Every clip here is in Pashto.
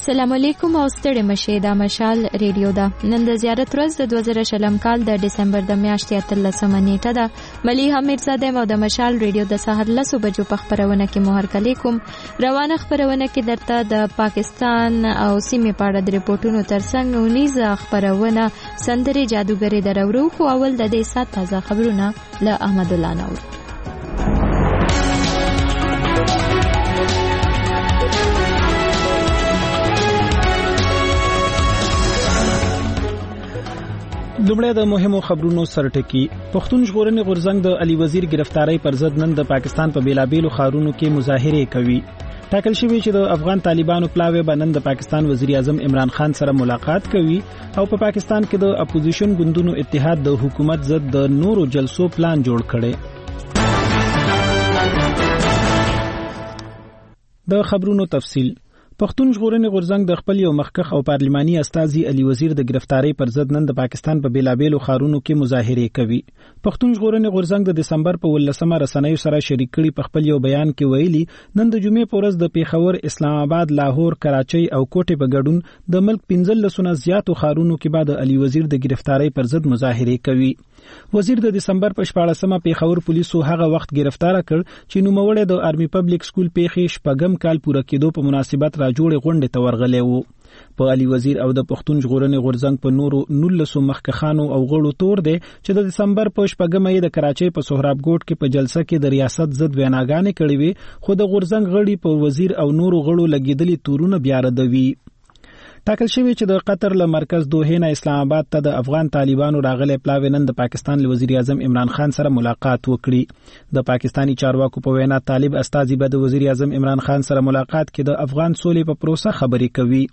السلام علیکم او ستړي مشه دا مشال ریډیو دا نن د زیارت ورځ د 2020 کال د ډسمبر د میاشتې 13 نیټه ده مليحه میرزاده او د مشال ریډیو د سحر 10 بجو په خبرونه کې مهر کلیکم روانه خبرونه کې درته د پاکستان او سیمې په اړه د ریپورتونو ترڅنګ نونیزه خبرونه سندري جادوګری درورو خو اول د دې سات تازه خبرونه له احمد الله نور. لومړی د مهمو خبرونو سرټکی. پښتون ژغورنې غورځنګ د علي وزیر گرفتاری پر ضد نن د پاکستان په بیلابیلو ښارونو کې مظاهره کوي. ټاکل شوی چې د افغان طالبانو پلاوی باندې د پاکستان وزیر اعظم عمران خان سره ملاقات کوي او په پاکستان کې د اپوزیشن ګوندونو اتحاد د حکومت ضد د نورو جلسو پلان جوړ کړي. د خبرونو تفصیل. پښتون ژغورنې غورځنګ د خپل یو مخکخ او پارلماني استازي علي وزیر د گرفتاری پر ضد نن د پاکستان په بیلابیلو ښارونو کې مظاهره کوي. پښتون ژغورنې غورځنګ د دسمبر په 18 رسنیو سره شریک کړي په خپل یو بیان کې ویلي نن د جمعې په ورځ د پیښور، اسلام آباد، لاهور، کراچۍ او کوټې په ګډون د ملک 15 زیاتو ښارونو کې بعد علي وزیر د گرفتاری پر ضد مظاهره کوي. وزیر د دسمبر په 14مه پیښور پولیسو هغه وخت گرفتار کړ چې نوموړی د آرمي پبلک سکول پیښې شپږم کال پوره کېدو په مناسبت راجوړې غونډې ته ورغلی وو. په علي وزیر او د پښتون ژغورنې غورځنګ په نورو 19 مخکخانو او غړو تور دی چې د دسمبر په 14مه د کراچۍ په سهراب ګوټ کې په جلسه کې د ریاست ضد ویناګانې کړې وي خو د غورځنګ غړي په وزیر او نورو غړو لګیدلي تورونه بیا ردوي. ټاکل شوی چې د قطر له مرکز دوحه نه اسلام آباد ته د افغان طالبانو راغلي پلاوی نن د پاکستان له وزیر اعظم عمران خان سره ملاقات وکړي. د پاکستانی چارواکو په وینا طالب استازي به د وزیر اعظم عمران خان سره ملاقات کې د افغان سولې په پروسه خبرې کوي.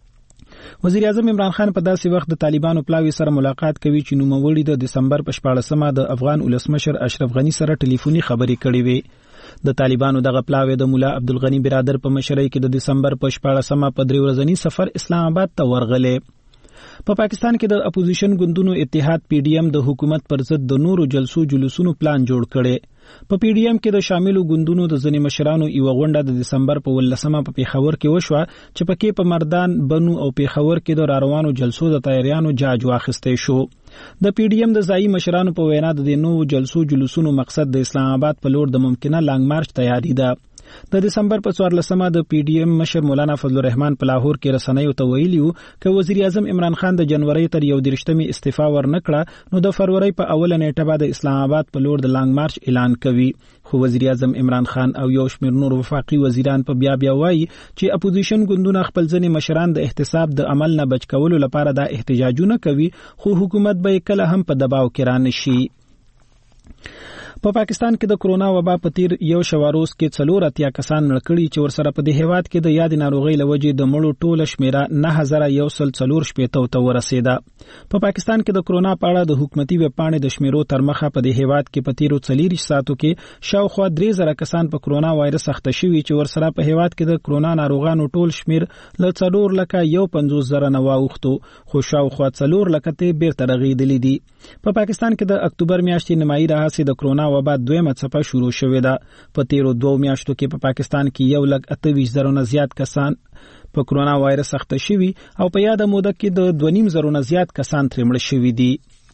وزیر اعظم عمران خان په داسې وخت د طالبانو پلاوی سره ملاقات کوي چې نوموړي د دسمبر په 14مه د افغان ولسمشر اشرف غنی سره ټلیفوني خبرې کړې وي. د طالبانو دغه پلاوی د مولا عبدالغنی برادر په مشرۍ کې د دسمبر په 14مه په 3 ورځنی سفر اسلام آباد ته ورغله. په پاکستان کې د اپوزیشن ګوندونو اتحاد پی ډی ایم د حکومت پر ضد د نورو جلسو جلوسونو پلان جوړ کړي. په پی ډی ایم کې د شاملو ګوندونو د ځینې مشرانو یو غونډه د دسمبر په 18مه په پیښور کې وشوه چې پکې په مردان، بنو او پیښور کې د راروانو جلسو د تیاریانو جاج واخیستې شو. د پی ډی ایم د ځایي مشرانو په وینا د نوو جلسو جلوسونو مقصد د اسلام آباد په لور د ممکنه لانګ مارچ تیاری ده. د دسمبر په 14مه د پی ډی ایم مشر مولانا فضل الرحمن په لاهور کې رسنیو ته ویلي وو چې وزیر اعظم عمران خان د جنوري تر 31مې استعفا ورنکړه نو د فروری په اوله نیټه بعد اسلام آباد په لور د لانګ مارچ اعلان کوي. خو وزیر اعظم عمران خان او یو شمېر نور وفاقي وزیران په بیا وایي چې اپوزیشن ګوندونه خپل ځینې مشران د احتساب د عمل نه بچ کولو لپاره د احتجاجونه کوي خو حکومت به کله هم په دباو کې رانشي. په پاکستان کې د کرونا وبا په تیر یو شواروز کې 4 کسان مړ کړي چې ورسره په دې هیواد کې د یاد ناروغي لوجې د مړو ټوله شمیره 9144 ته ورسېده. په پاکستان کې د کرونا په اړه د حکومتي ویب پاڼې د شمیرو تر مخه په دې هیواد کې په تیرو 40 ساعتو کې شاوخوا 3000 کسان په کرونا وایرس اخته شوي چې ورسره په هیواد کې د کرونا ناروغانو ټول شمیر له 4,150,000 نه واوښتو خو شاوخوا 4 لک ته بیرته رغیدلې دي. په پاکستان کې د اکتوبر میاشتې نیمایي راهیسې د کرونا وبا دویمه څپه شروع شوې ده. په تیرو 2 میاشتو کې په پاکستان کې 1,28,000 نه زیات کسان په کرونا وایرس اخته شوي او په یاده موده کې د 2,500 نه زیات کسان ترې مړه شوي دي.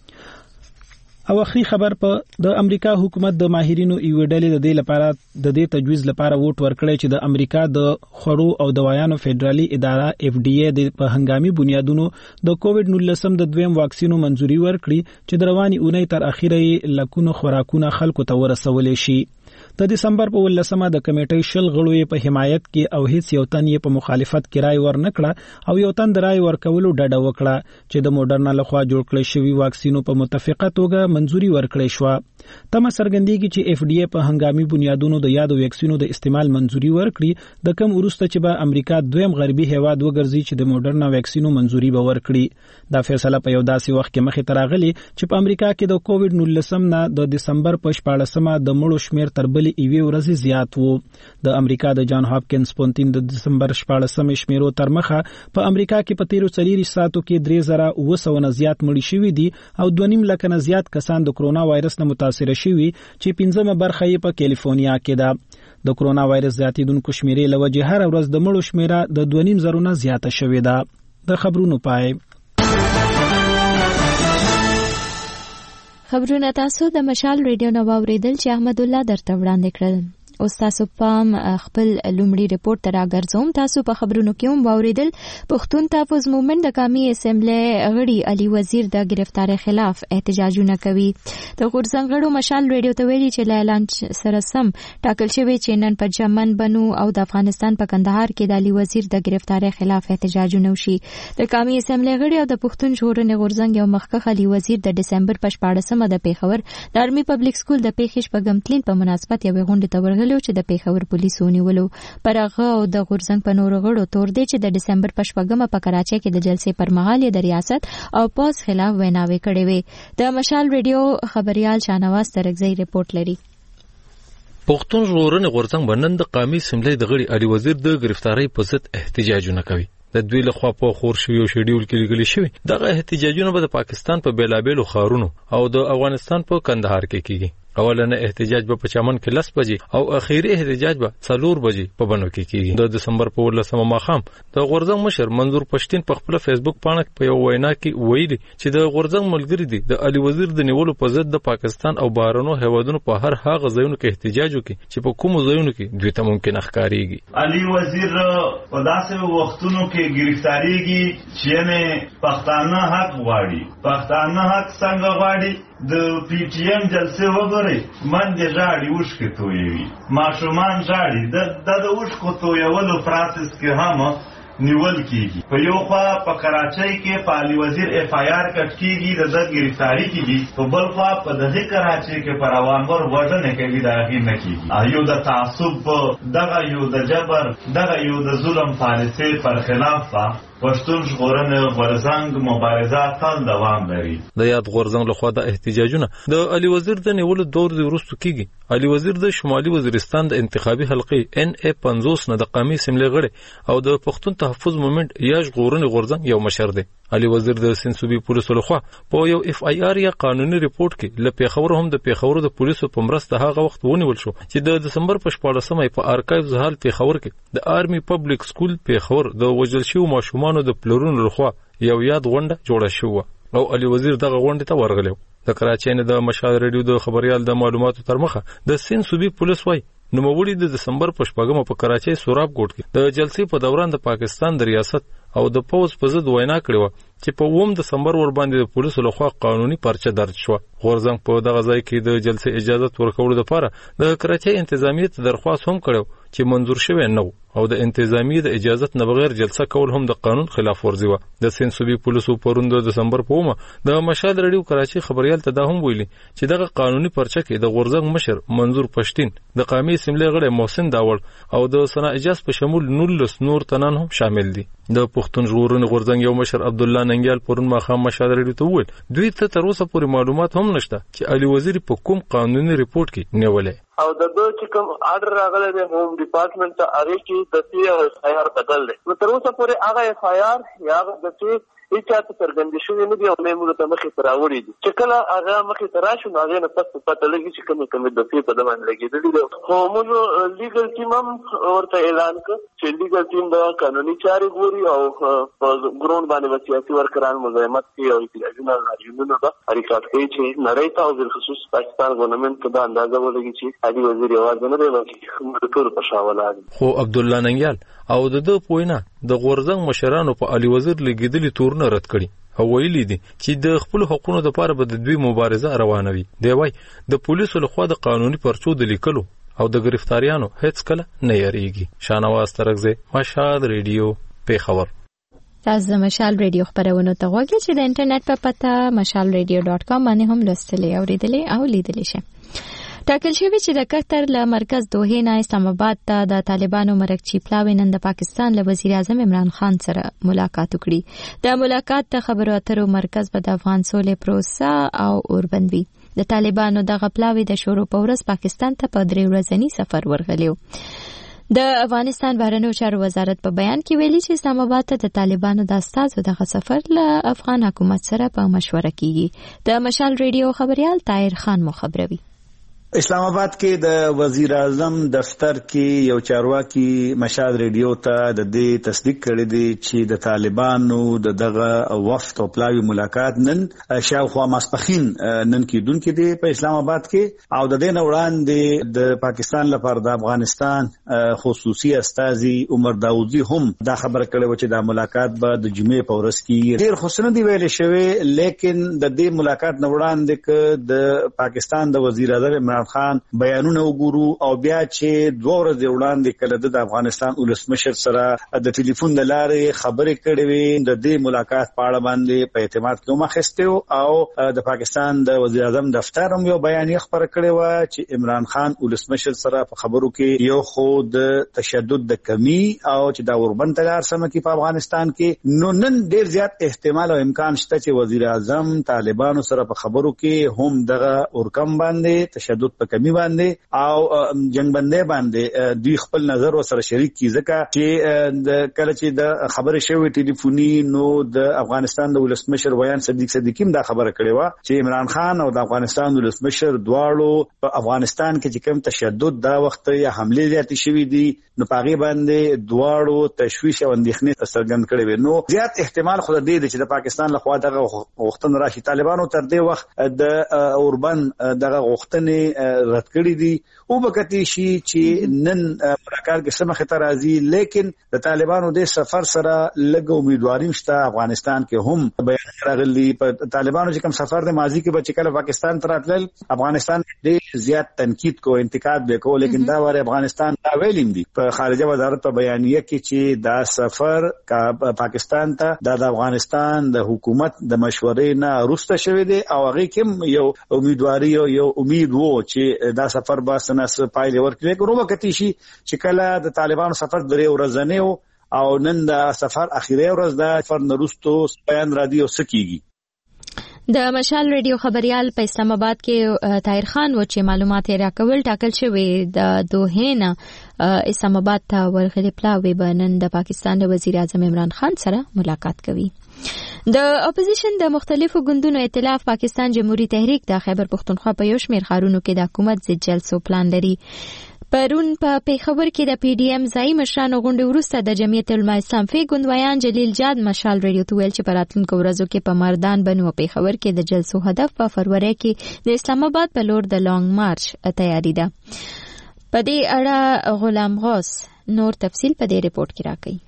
او اخري خبر په د امریکا حکومت د ماهرینو یو ډلې د دې تجویز لپاره ووټ ورکړی چې د امریکا د خوړو او دوايانو فدرالي اداره اف ډي اي د هنګامي بنیادونو د کووډ-19 د دویم واکسینو منځوري ورکړي چې د رواني اونۍ تر اخیره لکونو خوراکونه خلکو ته ورسولې شي. د دسمبر په 18مه د کمیټې 10 غړو په حمایت کې او هیڅ یو تن یې په مخالفت کې رائے ورنکړه او یو تن د رائے ورکولو ډډه وکړه چې د موډرنا لخوا جوړ کړی شوی واکسینو په متفقه توګه منځوري ورکړې شو. تمه څرګندېږي چې اف ډي اي په هنګامي بنیادونو د یادو واکسینو د استعمال منځوري ورکړي د کم وروسته چې به امریکا دویم غربي هیواد وګرځي چې د موډرنا واکسینو منځوري به ورکړي. دا فیصله په یو داسې وخت کې مخې ته راغلی چې په امریکا کې د کووډ-19 نه د دسمبر په 14مه د مړو شمیر تر بلې ایوي ورځې زیات وو. د امریکا د جان هاپکینز پونتین د دسمبر 14مې شمیرو تر مخه په امریکا کې په تیرو 40 ساعتو کې 3,900 نه زیات مړي شوي دي او 2.5 لک نه زیات کسان د کرونا وایرس نه متاثر شوي چې 15مه برخه یې په کیلیفورنیا کې ده. د کرونا وایرس زیاتیدونکو شمیرې له وجې هر ورځ د مړو شمیره د 2.5 زرو زیاته شوې ده. د خبرونو پای. خبرونه تاسو د مشال ریډیو نو واوریدل چې احمد الله درته وړاندې کړل. اوس تاسو پام خپل لومړی ریپورت ته راګرځوم. تاسو په خبرونو کې هم واوریدل پښتون تحفظ موومېنټ د قومي اسمبلی غړي علي وزیر د گرفتاری خلاف احتجاجونه کوي. د غورځنګ غړو مشال ریډیو ته ویلي چې اعلان سره سم ټاکل شوی چې نن په چمن بنو او د افغانستان په کندهار کې د علي وزیر د گرفتاری خلاف احتجاجونه وشي. د قومي اسمبلی غړي او د پښتون ژغورنې غورځنګ یو مخکښ علي وزیر د دسمبر په 14مه د پیښور د آرمي پبلک سکول د پیښې شپږم تلین په مناسبت یو غونډه ته ورغلي چې د پیښور پولیسو ونیولو. پر هغه او د غورځنګ په نورو غړو تور دی چې د دسمبر په 14مه په کراچۍ کې د جلسې پر مهال د ریاست او پوز خلاف ویناوې کړې وې. د مشال ریډیو خبريال شانواز ترغزی ریپورت لري. پښتون ژغورنې غورځنګ بنن د قومي اسمبلی د غړي علي وزیر د گرفتاری په ضد احتجاجونه کوي. د دوی له خوا په خور شوی او شیډول کې لګل شوی دغه احتجاجونه به د پاکستان په بیلابېلو ښارونو او د افغانستان په کندهار کې کیږي. اولنه احتجاج به په چمن کې 10 بجې او اخیری احتجاج به 4 بجې په بنو کې کیږي. د دسمبر په 18مه ماښام د غورځنګ مشر منظور پښتين په خپل فیسبوک پاڼه په یو وینا کې ویلي چې د غورځنګ ملګری دي د علي وزیر د نیولو په ضد د پاکستان او بهرنو هیوادونو په هر هغه ځایونو کې احتجاج وکړي چې په کومو ځایونو کې دوی ته ممکن ښکاریږي. علي وزیر په داسې وختونو کې گرفتاریږي چې نه پښتانه حق غواړي. پښتانه حق څنګه غواړي؟ د پی ټی ایم جلسه وګورئ، من دې ژاړي اوښکې تویوي، ماشومان ژاړي. د اوښکو تویولو پروسس کې هم نیول کیږي. په یو خوا په کراچۍ کې په علي وزیر اف آی آر کټ کیږي، د گرفتاری کیږي، په بل خوا په دغه کراچۍ کې پر روانور وژنه کوي، دا هیڅ نه کیږي. یو د تعصب دغه یو د جبر دغه یو د ظلم پالیسۍ پر خلاف پښتون ژغورنې غورځنګ مبارزه تل دوام لري. د یاد غورځنګ لخوا د احتجاجونه د علي وزیر د نیولو دور دی وروسته کیږي. علي وزیر د شمالي وزیرستان د انتخابي حلقې NA50 نه د قومي اسمبلی غړي او د پښتون تحفظ موومېنټ یا ژغورنې غورځنګ یو مشر دی. علي وزیر د سنسوبي پولیسو لخوا په یو اف آی آر یا قانوني ریپورت کې ل پیښور هم د پیښور د پولیسو په مرسته هغه وخت ونیول شو چې د دسمبر په 14مه په ارکایوز هال پیښور کې د آرمي پبلک سکول پیښور د وژل شوو ماشومانو د پلرونو لخوا یو یاد غونډه جوړه شوه او علي وزیر دغه غونډه ته ورغلی. د کراچۍ نه د مشال ریډیو د خبريال د معلوماتو تر مخه د سنسوبي پولیس وای نوموړي د دسمبر په 14مه په کراچۍ سوراب کوټ کې د جلسې په دوران د پاکستان د ریاست او د پوز په ضد وینا کړې و چې په 1 دسمبر ور باندې د پولیسو لخوا قانوني پرچه درج شو. غورځنګ په دغه ځای کې د جلسې اجازه ورکولو لپاره د کراچۍ انتظامیه ته درخواست هم کړو چې منظور شوی نه او د انتظامیه د اجازه نه بغیر جلسه کول هم د قانون خلاف ورزي و. د سنسوبي پولیسو پروند د دسمبر په 1 د مشال ریډیو کراچۍ خبريال ته دا هم ویلي چې دغه قانوني پرچه کې د غورځنګ مشر منظور پښتين د قومي اسمبلی غړي محسن داول او د سنا اجازه په شمول 19 نور تنان هم شامل دي. د پښتون ژغورنې غورځنګ یو مشر عبد الله ننګیال پرون ماخام مشال ریډیو ته وویل دوی ته تر اوسه پورې معلومات هم نشته چې علي وزیر په کوم قانوني ریپورت کې نیولې او د دوی چې کوم آرډر راغلی دی هوم ډپارټمنټ ته هغه کې د سی اف آی آر بدل دی. نو تر اوسه پورې هغه اف آی آر یا د سی هیڅ څه څرګند شوی نه دی او موږ ته مخې ته راوړي دي چې کله هغه مخې ته راشي نو هغه نه پته لګي چې کوم د سی په دمن لګیدلی دی. خو موږ لیګل ټیم هم ورته اعلان کړ چې لیګل ټیم د قانوني چارې ګوري او په ګراوند باندې سیاسي ورکران مزاحمت کوي او احتجاجونه راځي دا حرکت کوي چې نړۍ ته او بالخصوص پاکستان ګورنمنت ته دا اندازه ولګي چې علي وزیر یوازې نه دی بلکې ټول په شاوله دي. خو عبد الله ننګیال او د پوینا د غورځنګ مشرانو په علي وزیر لګیدلی تورونه رد کړي او ویلي دي چې د خپل حقوقو لپاره به د دوی مبارزه روانوي. دی وای د پولیسو لخوا د قانوني پرچو د لیکلو او د گرفتاریانو هیڅ کله نه یریږي. شانواز ترغزی مشال ریډیو پیښور. تاسو د مشال ریډیو خبرونه ته غواړئ چې د انټرنیټ په پته mashalradio.com باندې هم لوستلی او لیدلی او لیدلی شئ. ټاکل شوی چې د قطر له مرکز دوحې نه اسلام آباد ته د طالبانو مرکچی پلاوی نن د پاکستان له وزیر اعظم عمران خان سره ملاقات وکړي. د ملاقات د خبرو اترو مرکز په د افغان سولې پروسه او اوربندوي. د طالبانو دغه پلاوی د شروع په ورځ پاکستان ته په 3 ورځنی سفر ورغلیو. د افغانستان بهرنیو چارو وزارت په بیان کې ویلي چې اسلام آباد ته د طالبانو د استازو دغه سفر له افغان حکومت سره په مشوره کیږي. د مشال ریډیو خبريال طاهر خان مو خبروي. اسلام آباد کې د وزیر اعظم دفتر کې یو چارواکي مشال ریډیو ته د دې تصدیق کړی دی چې د طالبانو دغه وفد او پلاوی ملاقات نن شاوخوا ماسپخین نن کېدونکې دی په اسلام آباد کې او د دې نه وړاندې د پاکستان لپاره د افغانستان خصوصي استازي عمر داودي هم دا خبره کړې و چې دا ملاقات به د جمعې په ورځ کې ډېر خوشنه دی ویل شوی، لیکن د دې ملاقات نه وړاندې ک د پاکستان د وزیر اعظم عمران خان بیانونه وګورو او بیا چې 2 ورځې وړاندې کله د افغانستان ولسمشر سره د ټلیفون د لارې خبرې کړې وې د دې ملاقات په اړه باندې په اعتماد کې مخسته او د پاکستان د وزیر اعظم دفتر هم یو بیانیه خبره کړې و چې عمران خان ولسمشر سره په خبرو کې یو خود تشدد د کمی او چې دا اوربند تلار سم کې په افغانستان کې نو نن ډیر زیات احتمال او امکان شته چې وزیر اعظم طالبانو سره په خبرو کې هم دغه اورکم باندې تشدد په کمی باندې او جنگ بندي باندې دوی خپل نظر سره شریک کی ځکه چې د کله چې د خبره شوی ټلیفوني نو د افغانستان د ولسمشر ویان صدیق صدیقیم دا خبره کړې و چې عمران خان او د افغانستان ولسمشر دواړو په افغانستان کې چې کوم تشدد دا وخت یا حمله زیاتې شوې دي نو پاغي باندې دواړو تشویش او اندېښنې څرګند کړې وي. نو زیات احتمال خو د دې چې د پاکستان لخوا دغه غوښتنه راشي. طالبانو تر دې وخت د اوربن دغه غوښتنې رد کړې دي او بکتی شي چې نن ملاقات کې سمخه ترازی، لیکن د طالبانو د سفر سره لږ امیدواري شته. افغانستان کې هم بیان راغلی په طالبانو چې کوم سفر د ماضی کې بچ کله پاکستان ته راتلل افغانستان ډېر زیات تنقید کو انتقاد وکړو، لیکن دا واره افغانستان دا ویلیم دي په خارجه وزارت په بیانیه کې چې دا سفر پاکستان ته د افغانستان د حکومت د مشورې نه وروسته شوی دی او هغه کوم یو امیدواري او یو امید وو چې دا سفر به سنس پایله ورکړي. کومه کتی شي چې کله د طالبانو سفر درې ورځې او نن د سفر اخیری ورځ د سفر نرستو بیان را دي او سکیږي. د مشال ریډیو خبريال په اسلام آباد کې طاهر خان و چې معلومات یې راکول ټاکل شوی د دوه نه اسلام آباد ته ورغلي پلاوی بنن د پاکستان د وزیر اعظم عمران خان سره ملاقات کوي. د اپوزیشن د مختلفو ګوندونو ائتلاف پاکستان جمهوریت تحریک د خیبر پختونخوا په یو شمېر ښارونو کې د حکومت ضد جلسو پلان لري. پرون په پیښور کې د پی ډی ایم ځای مشرانو غونډې وروسته د جمعیت علماء اسلام فی ګوندویان جلیل جاد مشال ریډیو ته ویل چې په راتلونکو ورځو کې په مردان بنو او پیښور کې د جلسو هدف په فروری کې د اسلام آباد په لور د لانګ مارچ تیاری ده. په دې اړه غلام غوث نور تفصیل په دې ریپورت کې راکړي.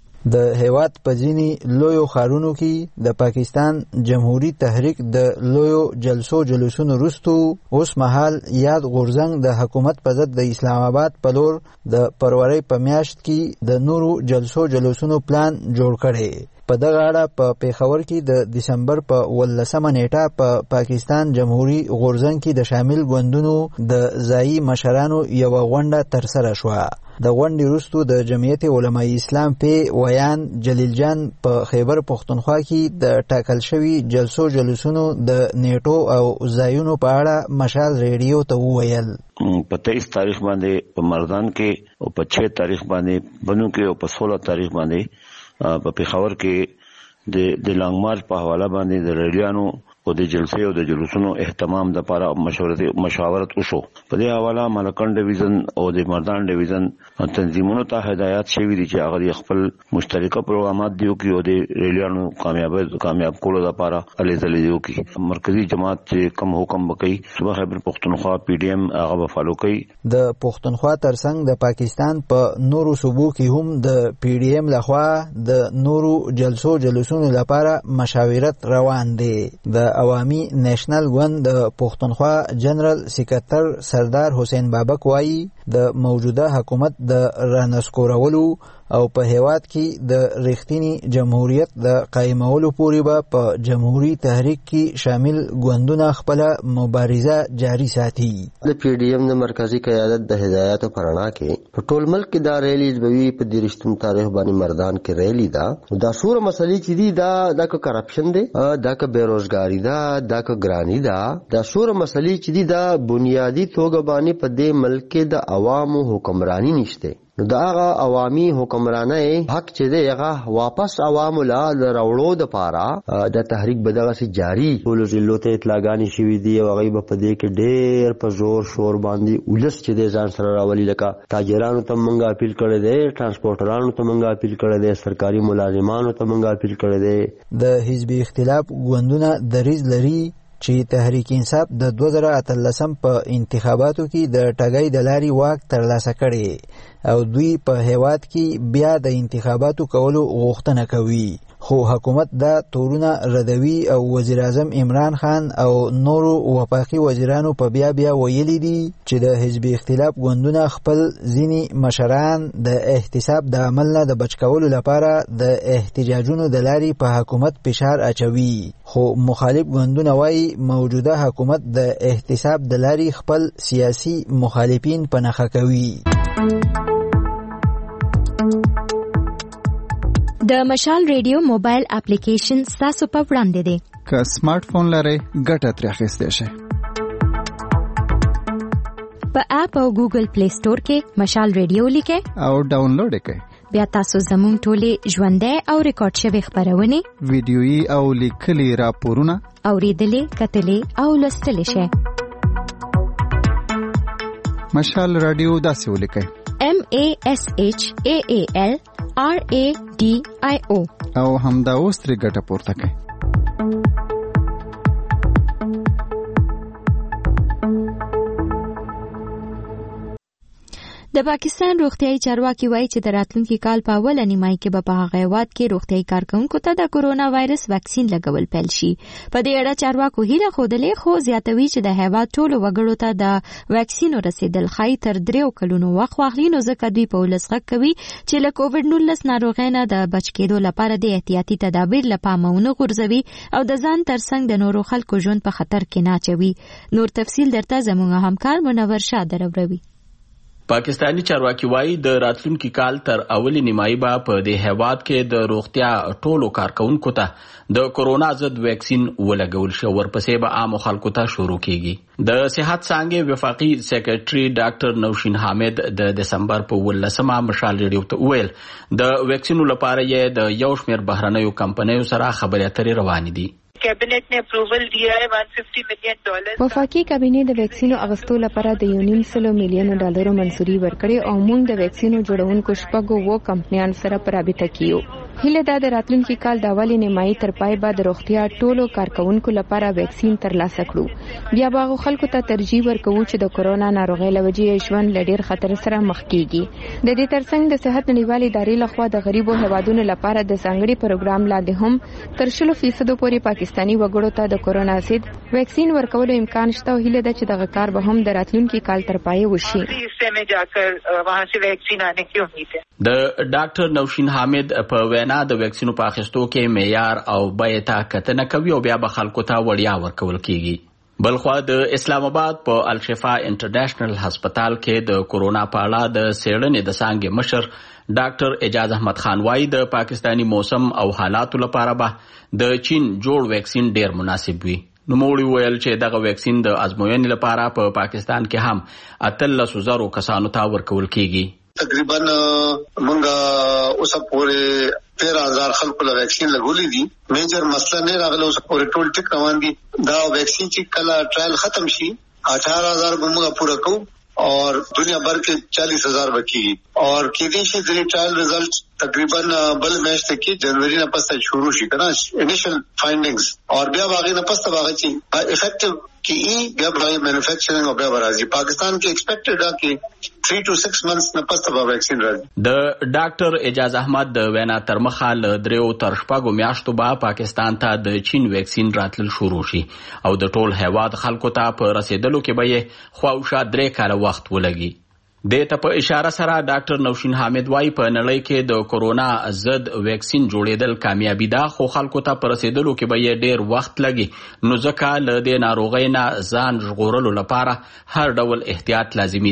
د هیواد په ځینې لویو ښارونو کې د پاکستان جمهوریت تحریک د لویو جلسونو وروسته اوس مهال یاد غورځنګ د حکومت په ضد د اسلام آباد په لور د فروری په میاشت کې د نورو جلسونو پلان جوړ کړي. په دغه اړه په پیښور کې د دسمبر په 18 نیټه په پاکستان جمهوریت غورځنګ کې د شامل ګوندونو د ځایي مشرانو یو غونډه ترسره شوه. د غونډې وروسته د جمعیت علماء اسلام په ویان جلیل جان په خیبر پختونخوا کې د ټاکل شوی جلسونو د نیټو او ځایونو په اړه مشال ریډیو ته وویل. په 23 تاریخ باندې په مردان کې او په 6 تاریخ باندې بنو کې او په 16 تاریخ باندې په پیښور کې د لانګ مارچ په حواله باندې د ریلیانو او د جلسې او د جلوسونو اهتمام د لپاره مشاورت وشو. په دې حواله ملکن ډیویژن او د مردان ډیویژن تنظیمونو ته هدایت شوی دي چې هغه خپل مشترکه پروګرامات دیو کې او د ریلیانو کامیاب کولو لپاره الې ځلې دیو کې مرکزی جماعت چې کم حکم وکړي صبح خیبر پختونخوا پی ډی ایم هغه فالو کوي. د پختونخوا ترڅنګ د پاکستان په نورو صوبو کې هم د پی ډی ایم لخوا د نورو جلسونو لپاره مشاورت روان دي. د عوامي نېشنل ګوند د پختونخوا جنرال سکرټر سردار حسین بابک وایي د موجوده حکومت د رانسکورولو او په هیواد کې د رښتینی جمهوریت د قائمولو پورې به په جمهوریت تحریک کې شامل ګوندونه خپل مبارزه جاری ساتي. د پی ډی ایم د مرکزی قیادت د هدایاتو پرانا کې په ټول ملک کې دا ریلی جوړوي. په 23 تاریخ باندې مردان کې ریلی دا شور مسلې چې دي دا کرپشن دی، دا بیروزګاری دا ګرانی دا شور مسلې چې دي دا بنیادی توګه باندې په دې ملک کې د عوامو حکمرانی نشته. نو دا هغه عوامي حکمرانه حق چې دی هغه واپس عوامو لا راوړو د پاره د تحریک بدغه سي جاری ټول ضلعو ته اطلاعګانی شوې دي او هغه په دې کې ډېر په زور شور باندې ولس چې د ځان سره راولي لکه تاجرانو ته مونږه اپیل کړی دی، ترانسپورټرانو ته مونږه اپیل کړی دی، سرکاري ملازمانو ته مونږه اپیل کړی دی. د حزبي اختلاف ګوندونه دریځ لري چې تحریک انصاف د 2013 په انتخاباتو کې د ټاګۍ د لاري واک ترلاسه کړي او دوی په هیواد کې بیا د انتخاباتو کولو غوښتنه کوي، خو حکومت دا تورونه ردوي او وزیر اعظم عمران خان او نورو وفاقي وزیرانو په بیا ویلي دي چې د حزبي اختلاف ګوندونه خپل ځینی مشران د احتساب د عمل نه د بچ کولو لپاره د احتجاجونو د لاري په حکومت فشار اچوي، خو مخالف ګوندونه وايي موجوده حکومت د احتساب د لاري خپل سیاسي مخالفین پنهخه کوي. د مشال ریډیو موبایل اپلیکیشن تاسو په وړاندې دی. که سمارټ فون لرئ ګټه ترې اخیستی شئ. په اپ او ګوګل پلی سٹور کې مشال ریډیو لیکئ او ډاونلوډ یې کړئ. بیا تاسو زموږ ټولې ژوندۍ او ریکارډ شوې خپرونې، ویډیويي او لیکلي راپورونه اوریدلې، کتلې او لوستلې شئ. مشال رادیو داسې ولیکئ: MASHAALRADIO او همدا اوس ترې ګټه پورته کړئ. د پاکستان روغتیايي چارواکي وایي چې د راتلونکي کال په اوله نیمایي کې به په هغه هیواد کې روغتیايي کارکونکو ته د کورونا وایرس ویکسین لګول پیل شي. په دې اړه چارواکو هیله ښودلې، خو زیاتوي چې د هیواد ټولو وګړو ته د ویکسین رسیدل ښایي تر 3 کلونو وخت واخلي، نو ځکه دوی په ولس غږ کوي چې له کووډ-19 ناروغۍ نه د بچ کېدو لپاره د احتیاطي تدابیر له پامه ونه غورځوي او د ځان ترڅنګ د نورو خلکو ژوند په خطر کې نه اچوي. نور تفصیل درته زموږ همکار منور شاه دروي. پاکستانی چارواکي وایي د راتلونکي کال تر اولي نیمایي به په دې هیواد کې د روغتیا ټولو کارکونکو ته د کورونا ضد ویکسین ولګول شي، ورپسې به عام خلکو ته شروع کیږي. د صحت څانګې وفاقي سیکریټري ډاکټر نوشین حامد د دسمبر په 18 مشال ریډیو ته ویل د ویکسینو لپاره یې د یو شمېر بهرنیو کمپنیو سره خبرې اترې روانې دي. کابینټ نے اپروول دیا ہے $150 ملین. وفاقي کابینې د ویکسینو اغستو لپاره د $1.9 ملین منځوري ورکړې او موږ د ویکسینو جوړونکو شپږو کمپنیانو سره په رابطه کیو. هیله ده د راتلونکي کال د اولې نیمایي تر پای به د روغتیا ټولو کارکونکو لپاره ویکسین ترلاسه کړو. بیا به خلکو ته ترجیح ورکوو چې د کورونا ناروغۍ له وجې ژوند له ډېر خطر سره مخ کیږي. د دې ترڅنګ د صحت نړیوالې ادارې لخوا د غریبو هیوادونو لپاره د ځانګړي پروګرام لاندې هم تر 100% پورې پاکستاني وګړو ته د کورونا ضد ویکسین ورکولو امکان شته او هیله ده چې دغه کار به هم د راتلونکي کال تر پای وشي. د ډاکټر نوشین حامد په وینا د ویکسینو په اخیستو کې معیار او بیه ته کتنه کوي او بیا به خلکو ته وړیا ورکول کیږي. بلخوا د اسلام آباد په الشفا انټرنیشنل هسپتال کې د کورونا په اړه د څېړنې د څانګې مشر ډاکټر اعجاز احمد خان وايي د پاکستانی موسم او حالاتو لپاره به د چین جوړ ویکسین ډیر مناسب وي. نوموړي ویل چې دغه ویکسین د ازموینې لپاره په پاکستان کې هم 13,000 کسانو ته ورکول کیږي. تقریبا مونږه اوس پورې 13,000 خلکو له ویکسین لګولې دي. میجر مسله نه راغله، اوس پورې ټول ټیک روان دي. دا ویکسین چې کله ټرایل ختم شي 18,000 به موږ پوره کوو اور دنیا भर के 40,000 बची और केदी से ट्रायल रिजल्ट तकरीबन बल मैच तक की जनवरी न पस्ता शुरू शी करना इनिशियल फाइंडिंग्स और बिया बागी न पस्ता बागी इफेक्टिव की बिया बागी मैन्युफैक्चरिंग और बिया बराजी पाकिस्तान के एक्सपेक्टेड है कि 3 to 6 months न पस्ता बा वैक्सीन राजी. د ډاکټر اعجاز احمد د وینا تر مخه ل 3 تر 6 میاشتو با پاکستان ته د چین ویکسین راتل شروع شي او د ټول هیواد خلکو ته په رسیدلو کې به خواوشا 3 کاله وخت ولګي. د ته په اشاره سره ډاکټر نوشین حامد وايي په نړۍ کې د کورونا ضد ویکسین جوړېدل کامیابی ده، خو خلکو ته پر رسیدلو کې به ډېر وخت لګي، نو ځکه له دې ناروغۍ نه ځان ژغورلو لپاره هر ډول احتیاط لازمي دی.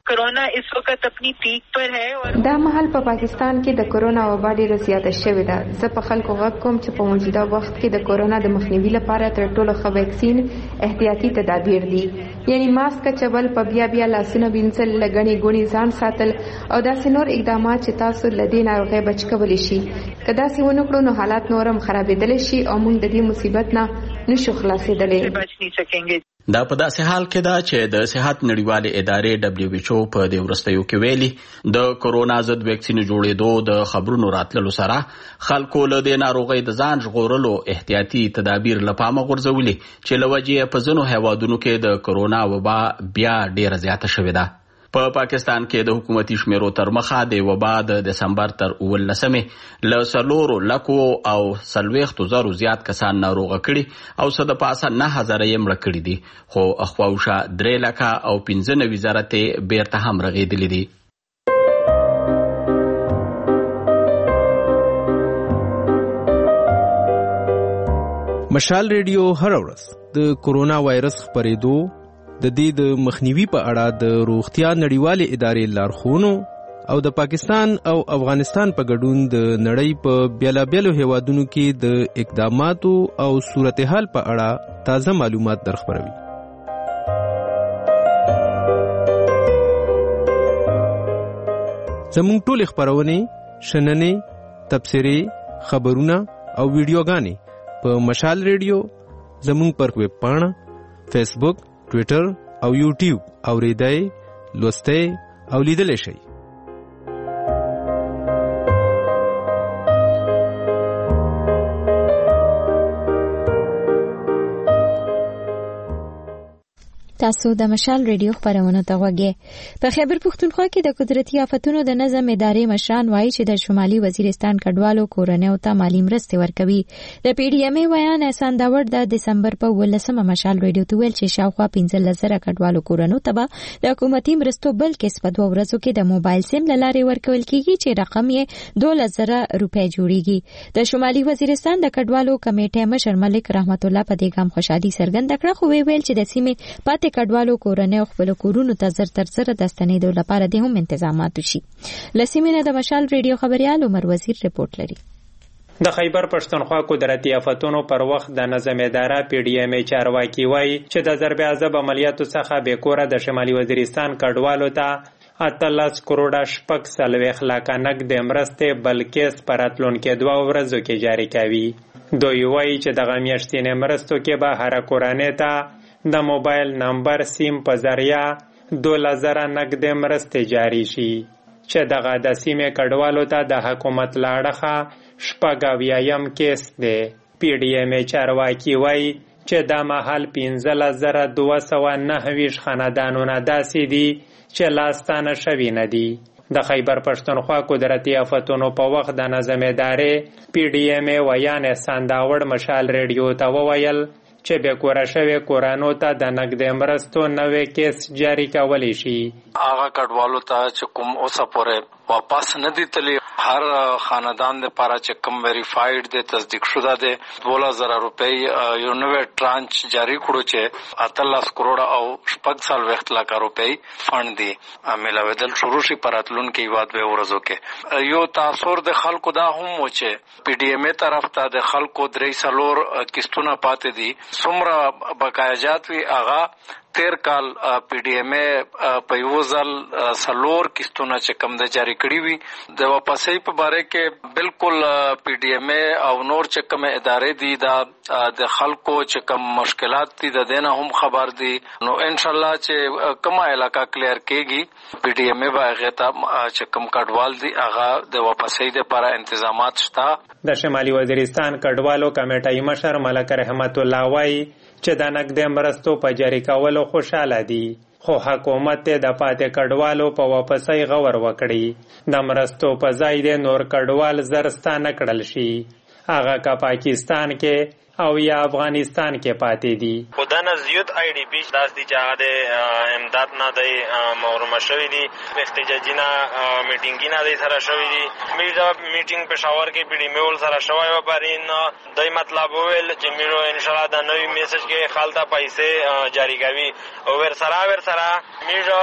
कोरोना इस वक्त अपनी पीक पर है और دا महल په پاکستان کې د کورونا وبا ډېره زیاته شوې ده. زه په خلکو غږ کوم چې په موجوده وخت کې د کورونا د مخنیوي لپاره تر ټولو ښه ویکسین احتیاطي تدابیر دي، یعنی ماسک چول، په بیا لاسونه وینځل، لګنې ګونې ځان ساتل او داسې نور اقدامات چې تاسو له دې ناروغۍ بچ کولی شي. که داسې ونه کړو نو حالات نورم خرابېدلی شي او موږ د دې مصیبت نه نشو خلاصېدلی. دا په داسې حال کې ده چې د صحت نړیوالې ادارې WHO په دې وروستیو کې ویلي د کورونا ضد ویکسین جوړېدو د خبرونو راتللو سره خلکو له دې ناروغۍ د ځان ژغورلو احتیاطي تدابیر له پامه غورځولي چې له وجې په ځینو هیوادونو کې د کورونا وبا بیا ډېره زیاته شوې ده. په پاکستان کې د حکومتي شمیرو تر مخه د وبا د دسمبر تر 19 له 4 لکو او 40,000 زیات کسان ناروغه کړي او څه د پاسه 9,000 یې مړه کړي دي، خو اخواوشه 3 لکه او 15 وزارت بیرته هم رغېدلي دي. مشال ریډیو هر ورځ د کورونا وایرس خپرېدو د دې د مخنیوي په اړه د روغتیا نړیوالې ادارې لارښوونو او د پاکستان او افغانستان په ګډون د نړۍ په بیلابیلو هیوادونو کې د اقداماتو او صورتحال په اړه تازه معلومات درخبروي. زموږ ټولې خپرونې، شننې، تبصرې، خبرونه او ویډیوګانې په مشال ریډیو، زموږ پر ویب پاڼه، فیسبوک، ټویټر او یوټیوب اوریدای، لوستای او لیدلی شئ. تاسو د مشال ریډیو خبرونه ته وګورئ. په خیبر پښتونخوا کې د قدرتي آفتونو د نظم ادارې مشران وایي چې د شمالي وزیرستان کډوالو کورنیو ته مالی مرستې ورکوي. د پی ډی ایم ای ویان احسان داوړ د دسمبر په 18 مشال ریډیو ته ویل چې شاوخوا 15,000 کډوالو کورنیو ته به د حکومتي مرستو بل کیس په 2 ورځو کې د موبایل سیم له لارې ورکول کیږي چې رقم یې 12,000 روپۍ جوړیږي. د شمالي وزیرستان د کډوالو کمیټې مشر ملک رحمت الله په دې ګام خوشحالي څرګنده کړه، خو ویل چې د سیمې پاتې کډوالو کورنۍ خپل کورونو ته زر تر زر د ستنېدو لپاره د هم انتظامات وشي. لسیمینه د مشال ریډیو خبريال عمر وزیر رپورټ لري. د خیبر پښتونخوا قدرتي آفتونو پر وخت د نظم اداره پی ډی ایم ای چارواکي وایي چې د ضرب عذاب عملیاتو څخه به کوره د شمالي وزیرستان کډوالو ته 18 کروڑه 40 لک نقد مرستې بلکې پراتلونکو 2 ورځو کې جاری کوي. دوی وایي چې د غمیشتنې مرستو کې به هر کورنۍ ته د موبایل نمبر سیم په ذریعہ 12,000 نقد مرستې جاری شي چې دغه د سیمې کډوالو ته د حکومت لاړخه 80 کیس دی. پی ډی ایم ای چارواکي وایي چې دا مهال 15,229 خاندانونه داسې دي چې لاستانه شوي نه دي. د خیبر پښتونخوا قدرتي آفتونو په وخت د نظم ادارې پی ډی ایم ای ویان احسان داوړ مشال ریډیو ته وویل چې به کور شوی کورانو ته د نقد مرستو نوې کیس جاری کولی شي. هغه کډوالو ته چې کوم اوسه پورې واپس نه دي تللی، هر خاندان د پاره چې کوم ویریفاید دی، تصدیق شوه دی، 12,000 روپۍ یو نوې ټرانچ جاری کړو چې 18 کروڑه او 40 لک روپۍ فند دی ملاویدل شروع شي په راتلونکو یواد به ورځو کې. یو تاثر د خلکو دا هم و چې پی ډی ایم ای طرف ته د خلکو 3 کیستونه پاتې دي، څومره بقایاجات وی هغه 13 کال پی ډی ایم ای په یو ځل 4 کیستونه چې کم د جاری کړی وي. د واپسې په باره کې بالکل پی ډی ایم ای او نور چې کوم ادارې دي دا د خلکو چې کوم مشکلات دي د دینه هم خبر دي. نو ان شاء الله چې کومه علاقہ کلیر کېږي پی ډی ایم ای باغه ته چې کوم کډوال دي هغه د واپسې لپاره تنظیمات شته. د شمالي وزیرستان کډوالو کمیټې مشر ملک رحمت الله وایي چې د نقد مرستو په جاری کولو خوشاله دي، خو حکومت د پاتې کډوالو په واپسۍ غور وکړي. د مرستو په ځای د نور کډوال زرستانه کړل شي، هغه کا پاکستان کې او یا افغانستان کې پاتې دي. خدانه زیات آی ډی پی داس دي چې هغه د امداد نه دی محروم شوی دي، احتجاجي نه میټینګ نه دی سره شوی دي. میډیا میټینګ پېښور کې پی ډی ایم ای سره شوی و، پرین دای مطلب ویل چې میرو ان شاء الله د نوې میسج کې خالته پیسې جاری کوي او ور سره میډیا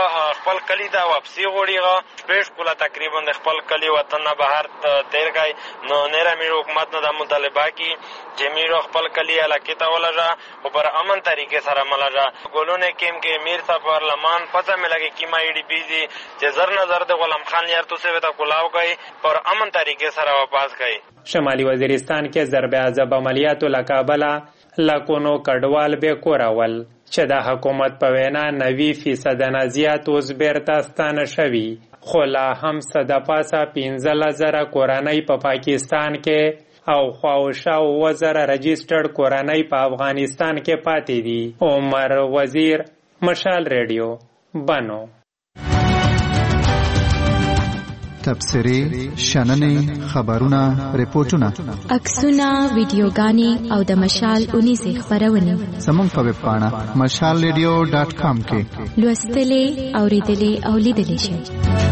خپل کلی ته واپسی غوړي پېښ کوله تقریبا د خپل کلی وطن نه بهر تیر گئی نو نه میر حکومت نه د مطالبه کی چې میر خپل کلی علاقې ته ولګا او پر امن طریقې سره ملګا ګولونه کېم کې میر صاحب پارلمان پته مې لګي کی ما ای ډی پی دي چې زر نظر د غلام خان یار تو سے وتا کولاو گئی پر امن طریقې سره واپس گئی. شمالي وزیرستان کې ضرب عذاب عملیاتو لکابله لکونو کډوال به کورول چې د حکومت په وینا 90% نه زیات اوس بیرته ستانه شوي خو لا هم څه د پاسه 15,000 کورنۍ په پاکستان کې او خواوشا 2,000 رجسټرډ کورنۍ په افغانستان کې پاتې دي. عمر وزیر، مشال ریډیو، بنو. تبصرې، شننې، خبرونه، ریپورتونه، عکسونه، ویډیوګانې او د مشال 19 خبرونه زموږ په ویب پاڼه mashalradio.com کې لوستلې، اوریدلې او لیدلې شئ.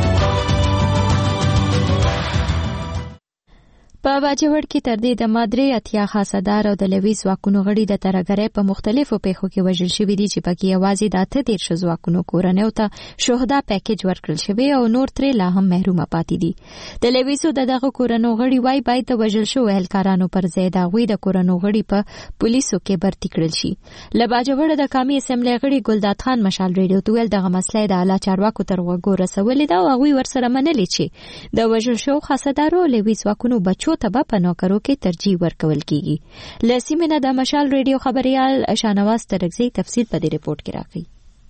په باجوړ کې تر دې د مادري اتیا خاصدار او د لوي ځواکونو غړي د ترګرۍ په مختلفو پیښو کې وژل شوي دي چې پکې یوازې د 13 ځواکونو کورنیو ته شهدا پیکیج ورکړل شوی او نور ترې لا هم محرومه پاتې دي. د لويسو دغه کورنیو غړي وايي باید د وژل شوو اهلکارانو پر ځای د هغوی د کورنیو غړي په پولیسو کې برتي کړل شي. له باجوړ د قومي اسمبلی غړي ګلداد خان مشال ریډیو ته ویل دغه مسله د اعلی چارواکو تر غوږو رسولې ده او هغوی ورسره منلې چې د وژل شوو خاصدارو لوي ځواکونو بچو ته په نوکرو کې ترجیح ورکول کیږي. لسیمنه د مشال ریډیو خبريال شانواز ترغزي تفصیل په دې ریپورت کې راغی.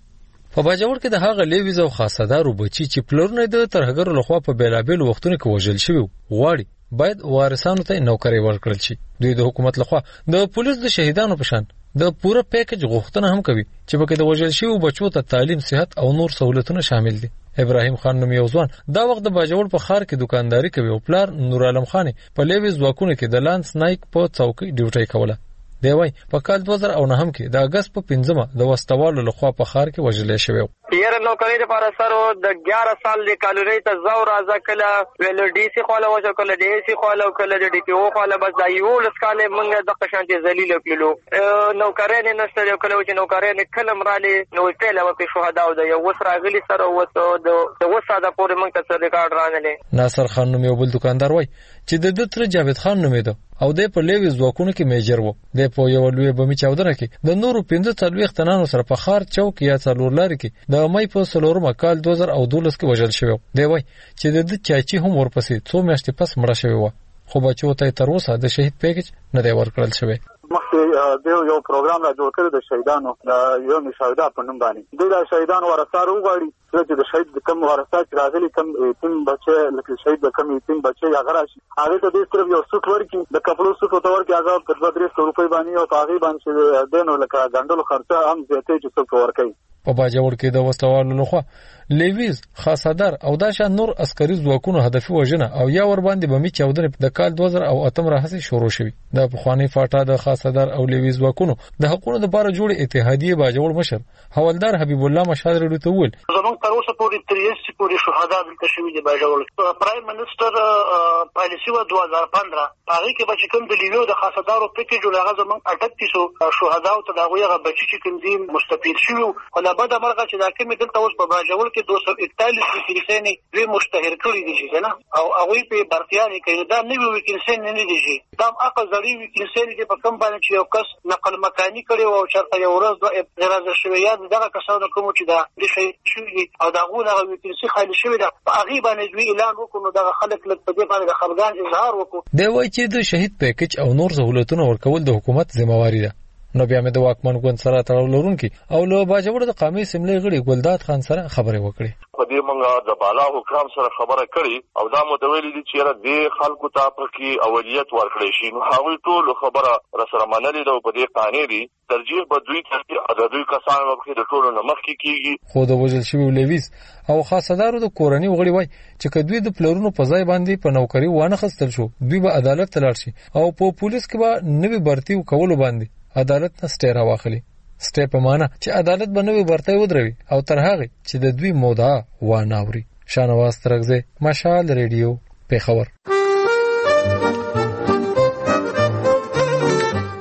په باجوړ کې د هغه لیویز او خاصدارو بچي چې پلورنه د ترهګرو لخوا په بیلابل وختونو کې وژل شوی غواړي باید وارثانو ته نوکري ورکړل شي. دوی د حکومت لخوا د پولیس د شهیدانو په شان د پوره پیکیج غوښتنه هم کوي چې پکې د وژل شوی بچو ته تعلیم، صحت او نور سہولتونه شامل دي. ابراهیم خان نوم یو ځوان دا وخت د باجوړ په خار کې دکانداري کوي او پلار نور عالم خان په لیویز ځواکونو کې د لانس نایک په څوکۍ ډیوټي کوله. دی وای په کال 2009 کې د اگست په 15 د وستوالو لخوا په خار کې وژل شوی. یاره نوکری لپاره سره د 11 سال د کالوري ته زو راځه کله ویل ډي سي خاله وځه کله ډي سي خاله کله د ډي پی او خاله بس دا یو لسکاله موږ د قشانتي ذلیل کړلو. نوکرای نه نشته کله چې نوکرای نه کلم رالي نو پیله په شهدا او د یو وسره غلي سره وته د وساده پورې موږ ته ریکارډ رانلې. ناصر خان نوم یو بل دکاندار وای چې د دتر جاوید خان نوم دی او د په لیوي ځواکونو کې میجر وو. د په یو لوی بمی چاودنه کې د نورو 15 تنانو سره په خار چوک یا څلور لاري کې د مې په سلورم کال 2012 کې وژل شوی. دی وای چې د چاچی هم ورپسې 2 میاشتې پس مړ شوی و خو بچو ته تر اوسه د شهید پیکیج نه دی ورکړل شوی. مخکې د یو پروګرام را جوړ کړی د شهیدانو د یو مشاهده په نوم باندې د شهیدانو ورثارو غواړي چې د شهید کم ورثات راغلي کم یتیم بچي لکه شهید د کم یتیم بچي هغه راشي هغه ته د صرف یو سوت ورکی د کپلو سوت ورکی هغه په 300 روپۍ باندې او هغه باندې دینو لکه غندلو خرچه هم زیاتې چې څوک ورکوي. په باجوړ کې د وستوالو لخوا لیویز، خاصدار او داشا نور عسکري ځواکونو هدفي وژنه او یا ور باندې بمی چاودنه د کال 2008 راهسي شروع شوې. د پخوانی فاټا د خاصدار او لیویز ځواکونو د حقوقو لپاره جوړ اتحادیه باجوړ مشر حوالدار حبیب الله مشال ریډیو ته ویل زموږ تر اوسه پورې 30 پورې شهدا دلته شوي دي باجوړ. پرایم منسٹر پالیسی و 2015 هغه کې به کوم د لیویو د خاصدارو پیکیج ولغه زموږ 38 شهدا او تداویغه بچی چې کوم دي مستفید شوي ولا بعد مرغه چې دا کوم دلته اوس په باجوړ کې 241 وکیلسنې وی مشتهر کړی دي کنه او هغه په برتیانه کې دا نه وی وکیلسنې نه دي دا اقل ځړی وکیلسنې چې په کوم باندې چې یو کس نقل مکانی کړي او چرته یو ورځ د غراز شویات دغه کسانو کوم چې دا د شي شوی او دا غوونه وکیلسي خالي شوی دا هغه باندې وی اعلان وکړو دا خلک لږ په دې باندې خبرګان اظهار وکړو. دی وایي چې د شهید پیکیج او نور سہولتونو ورکول د حکومت ذمہواری ده. نو بیا مې د واکمن ګوند سره تړاو لرونکي او له باجوړ د قومي اسمبلی غړي ګلداد خان سره خبرې وکړې. په دې مونږه د بالا حکام سره خبره کړې او دا متویل دي چې د خلکو ته پکې اولویت ورکړي شي. نو هغوی ټول خبره رسره منلې ده او په دې قانې دي ترجیح به دوی ته د دوی کسانو په د ټولو نمخ کېږي. خو د وژل شوي لیویز او خاصدارو د کورنۍ غړي وای چې کدوی د پلورونو په ځای باندې په نوکری وانه خستل شو دوی به عدالت ته لاړ شي او په پولیس کې به نوی برتی کولو باندې عدالت نه سټیر واخلي. سټیر په معنا چې عدالت به نوی برتی ودروي او تر هغه چې د دوی مدعا واناوري. شانواز ترغزه، مشال ریډیو، پیښور.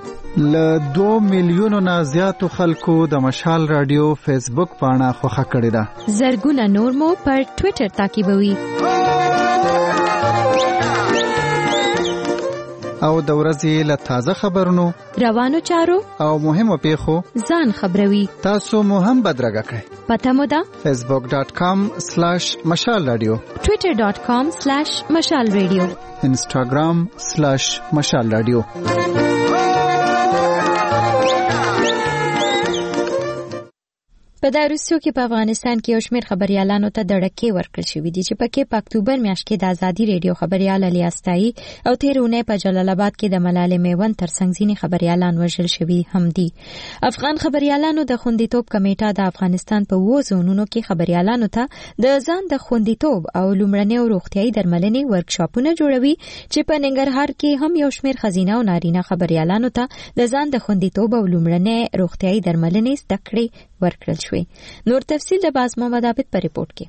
له 2 میلیونو نه زیاتو خلکو د مشال رادیو فیسبوک پاڼه خوښه کړې ده. زرګونه نور مو پر ټوئیټر تعقیبوي. او د ورځې له تازه خبرونو، روانو چارو او مهمو پیښو ځان خبروي. تاسو مو هم بدرګه کړئ. پته مو ده facebook.com/مشال رادیو، twitter.com/مشال رادیو، instagram/مشال رادیو. په داروسیو کې په افغانستان کې یو شمېر خبريالانو ته دړکې ورکړل شوې دي چې پکې په اکتوبر میاشت کې د ازادي ریډیو خبريال علي استایي او تیرونه په جلال آباد کې د ملالۍ میوند ترڅنګ ځینې خبريالان وژل شوي هم دي. افغان خبريالانو د خوندیتوب کمیټه د افغانستان په 2 زونونو کې خبريالانو ته د ځان د خوندیتوب او لومړنۍ روغتيایي درملنې ورکشاپونه جوړوي چې په ننګرهار کې هم یو شمېر خزینه او نارینه خبريالانو ته د ځان د خوندیتوب او لومړنۍ روغتيایي درملنې زده کړې ورکړل شوې. نور تفصیل د باز محمد عابد په ریپورت کې.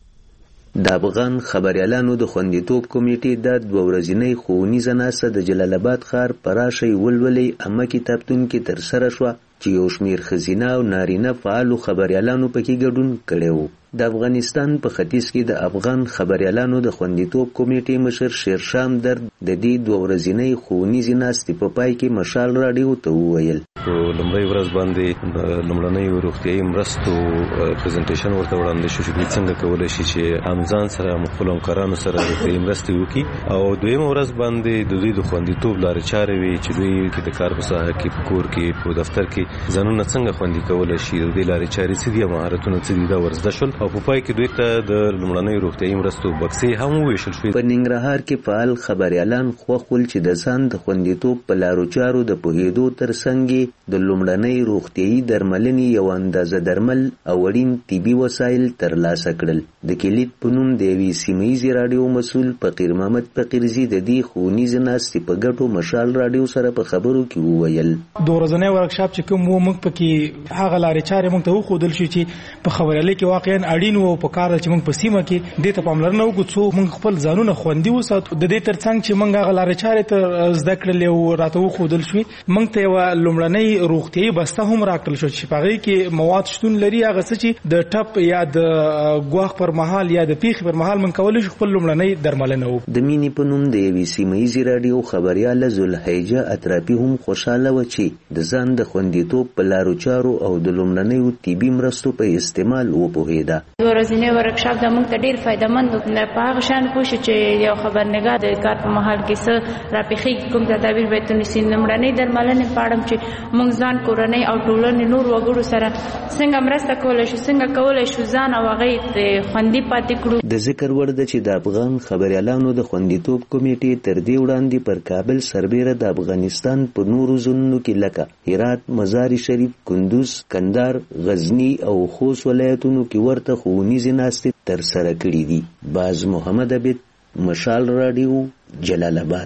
د افغان خبريالانو د خوندیتوب کمیټې د 2 ورځنۍ ښوونیزه ناسته د جلال آباد ښار پراشي ولولي عامه کتابتون کې تر سره شو چې یو شمېر خزینه او نارینه فعالو خبريالانو پکې ګډون کړي وو. د افغانستان په ختیځ کې د افغان خبريالانو د خوندیتوب کمیټې مشر شیرشام درد د دې 2 ورځنۍ ښوونیزې ناستې په پای کې مشال رادیو ته وویل. په لومړی ورځ باندې لومړنۍ روغتیایي مرستو پریزنټیشن ورته وړاندې شو چې څنګه کولای شي چې امزان سره خپل همکارانو سره روغتیایي مرستې وکړي، او دویمه ورځ باندې د دوی د خوندیتوب لارې چارې وي چې دوی کې د کار په ساحه کې په کور کې په دفتر کې ځانونه څنګه خوندي کولای شي، د دې لارې چارې څه دي، مهارتونه څه دي، دا ورزده شول او په پای کې دوی ته د لومړنۍ روغتیایي مرستو بکسې هم وویشل شوې. په ننګرهار کې فعال خبريالان خوښول چې د ځان د خوندیتوب په لارو چارو د پوهېدو ترڅنګ د لومړنۍ روغتیایي درملنې یو اندازه درمل او اړین طبي وسایل ترلاسه کړل. د کلیت په نوم د یوې سیمهیزې راډیو مسؤل فقیر محمد فقیرزي د دې ښوونیزې ناستې په ګټو مشال راډیو سره په خبرو کې وویل. 2 ورځنی ورکشاپ چې کوم موږ پکې هغه لارې چارې موږ ته وښودل شو چې په خبريالۍ کې واقعا اړین وو په کار چې موږ په سیمه کې دې ته پاملرنه وکړو څو موږ خپل ځانونه خوندي وساتو. د دې ترڅنګ چې موږ هغه لارې چارې ته زده کړلې او راته وښودل شوې، موږ ته یو لومړنۍ روغتیایي بسته هم راکړل شو چې هغه کې مواد شتون لري، هغه څه چې د ټپ یا د ګواښ پر مهال یا د پیښې پر مهال موږ کولای شو خپل لومړنۍ درملنه وکړو. د مینې په نوم د یوې سیمهیزې راډیو خبرياله زلحیجه اطرافي هم خوشاله و چې د ځان د خوندیتوب په لارو چارو او د لومړنیو طبي مرستو په استعمال وپوهېده. ورځنی ورکشاپ د موږ ته ډیر فائدمند و. په هغه شان پوښتنه چې یو خبرنګار د کار په محل کې څه راپېښې کوم تدابیر باید ونیسي، لومړنۍ درملنې په اړه چې موږ ځان کورنۍ او ټولنې نور وګړو سره څنګه مرسته کولای شو، څنګه کولای شو ځان او هغه خوندي پاتې کړو. د ذکر وړ ده چې د افغان خبريالانو د خوندیتوب کمیټې تر دې وړاندې پر کابل سربېره د افغانستان په نورو ځایونو کې لکه هرات، مزار شریف، کندوز، کندهار، غزنی او خوست ولایتونو کې ورته ښوونیزې ناستې تر سره کړې دي. باز محمد عابد، مشال رادیو، جلال آباد.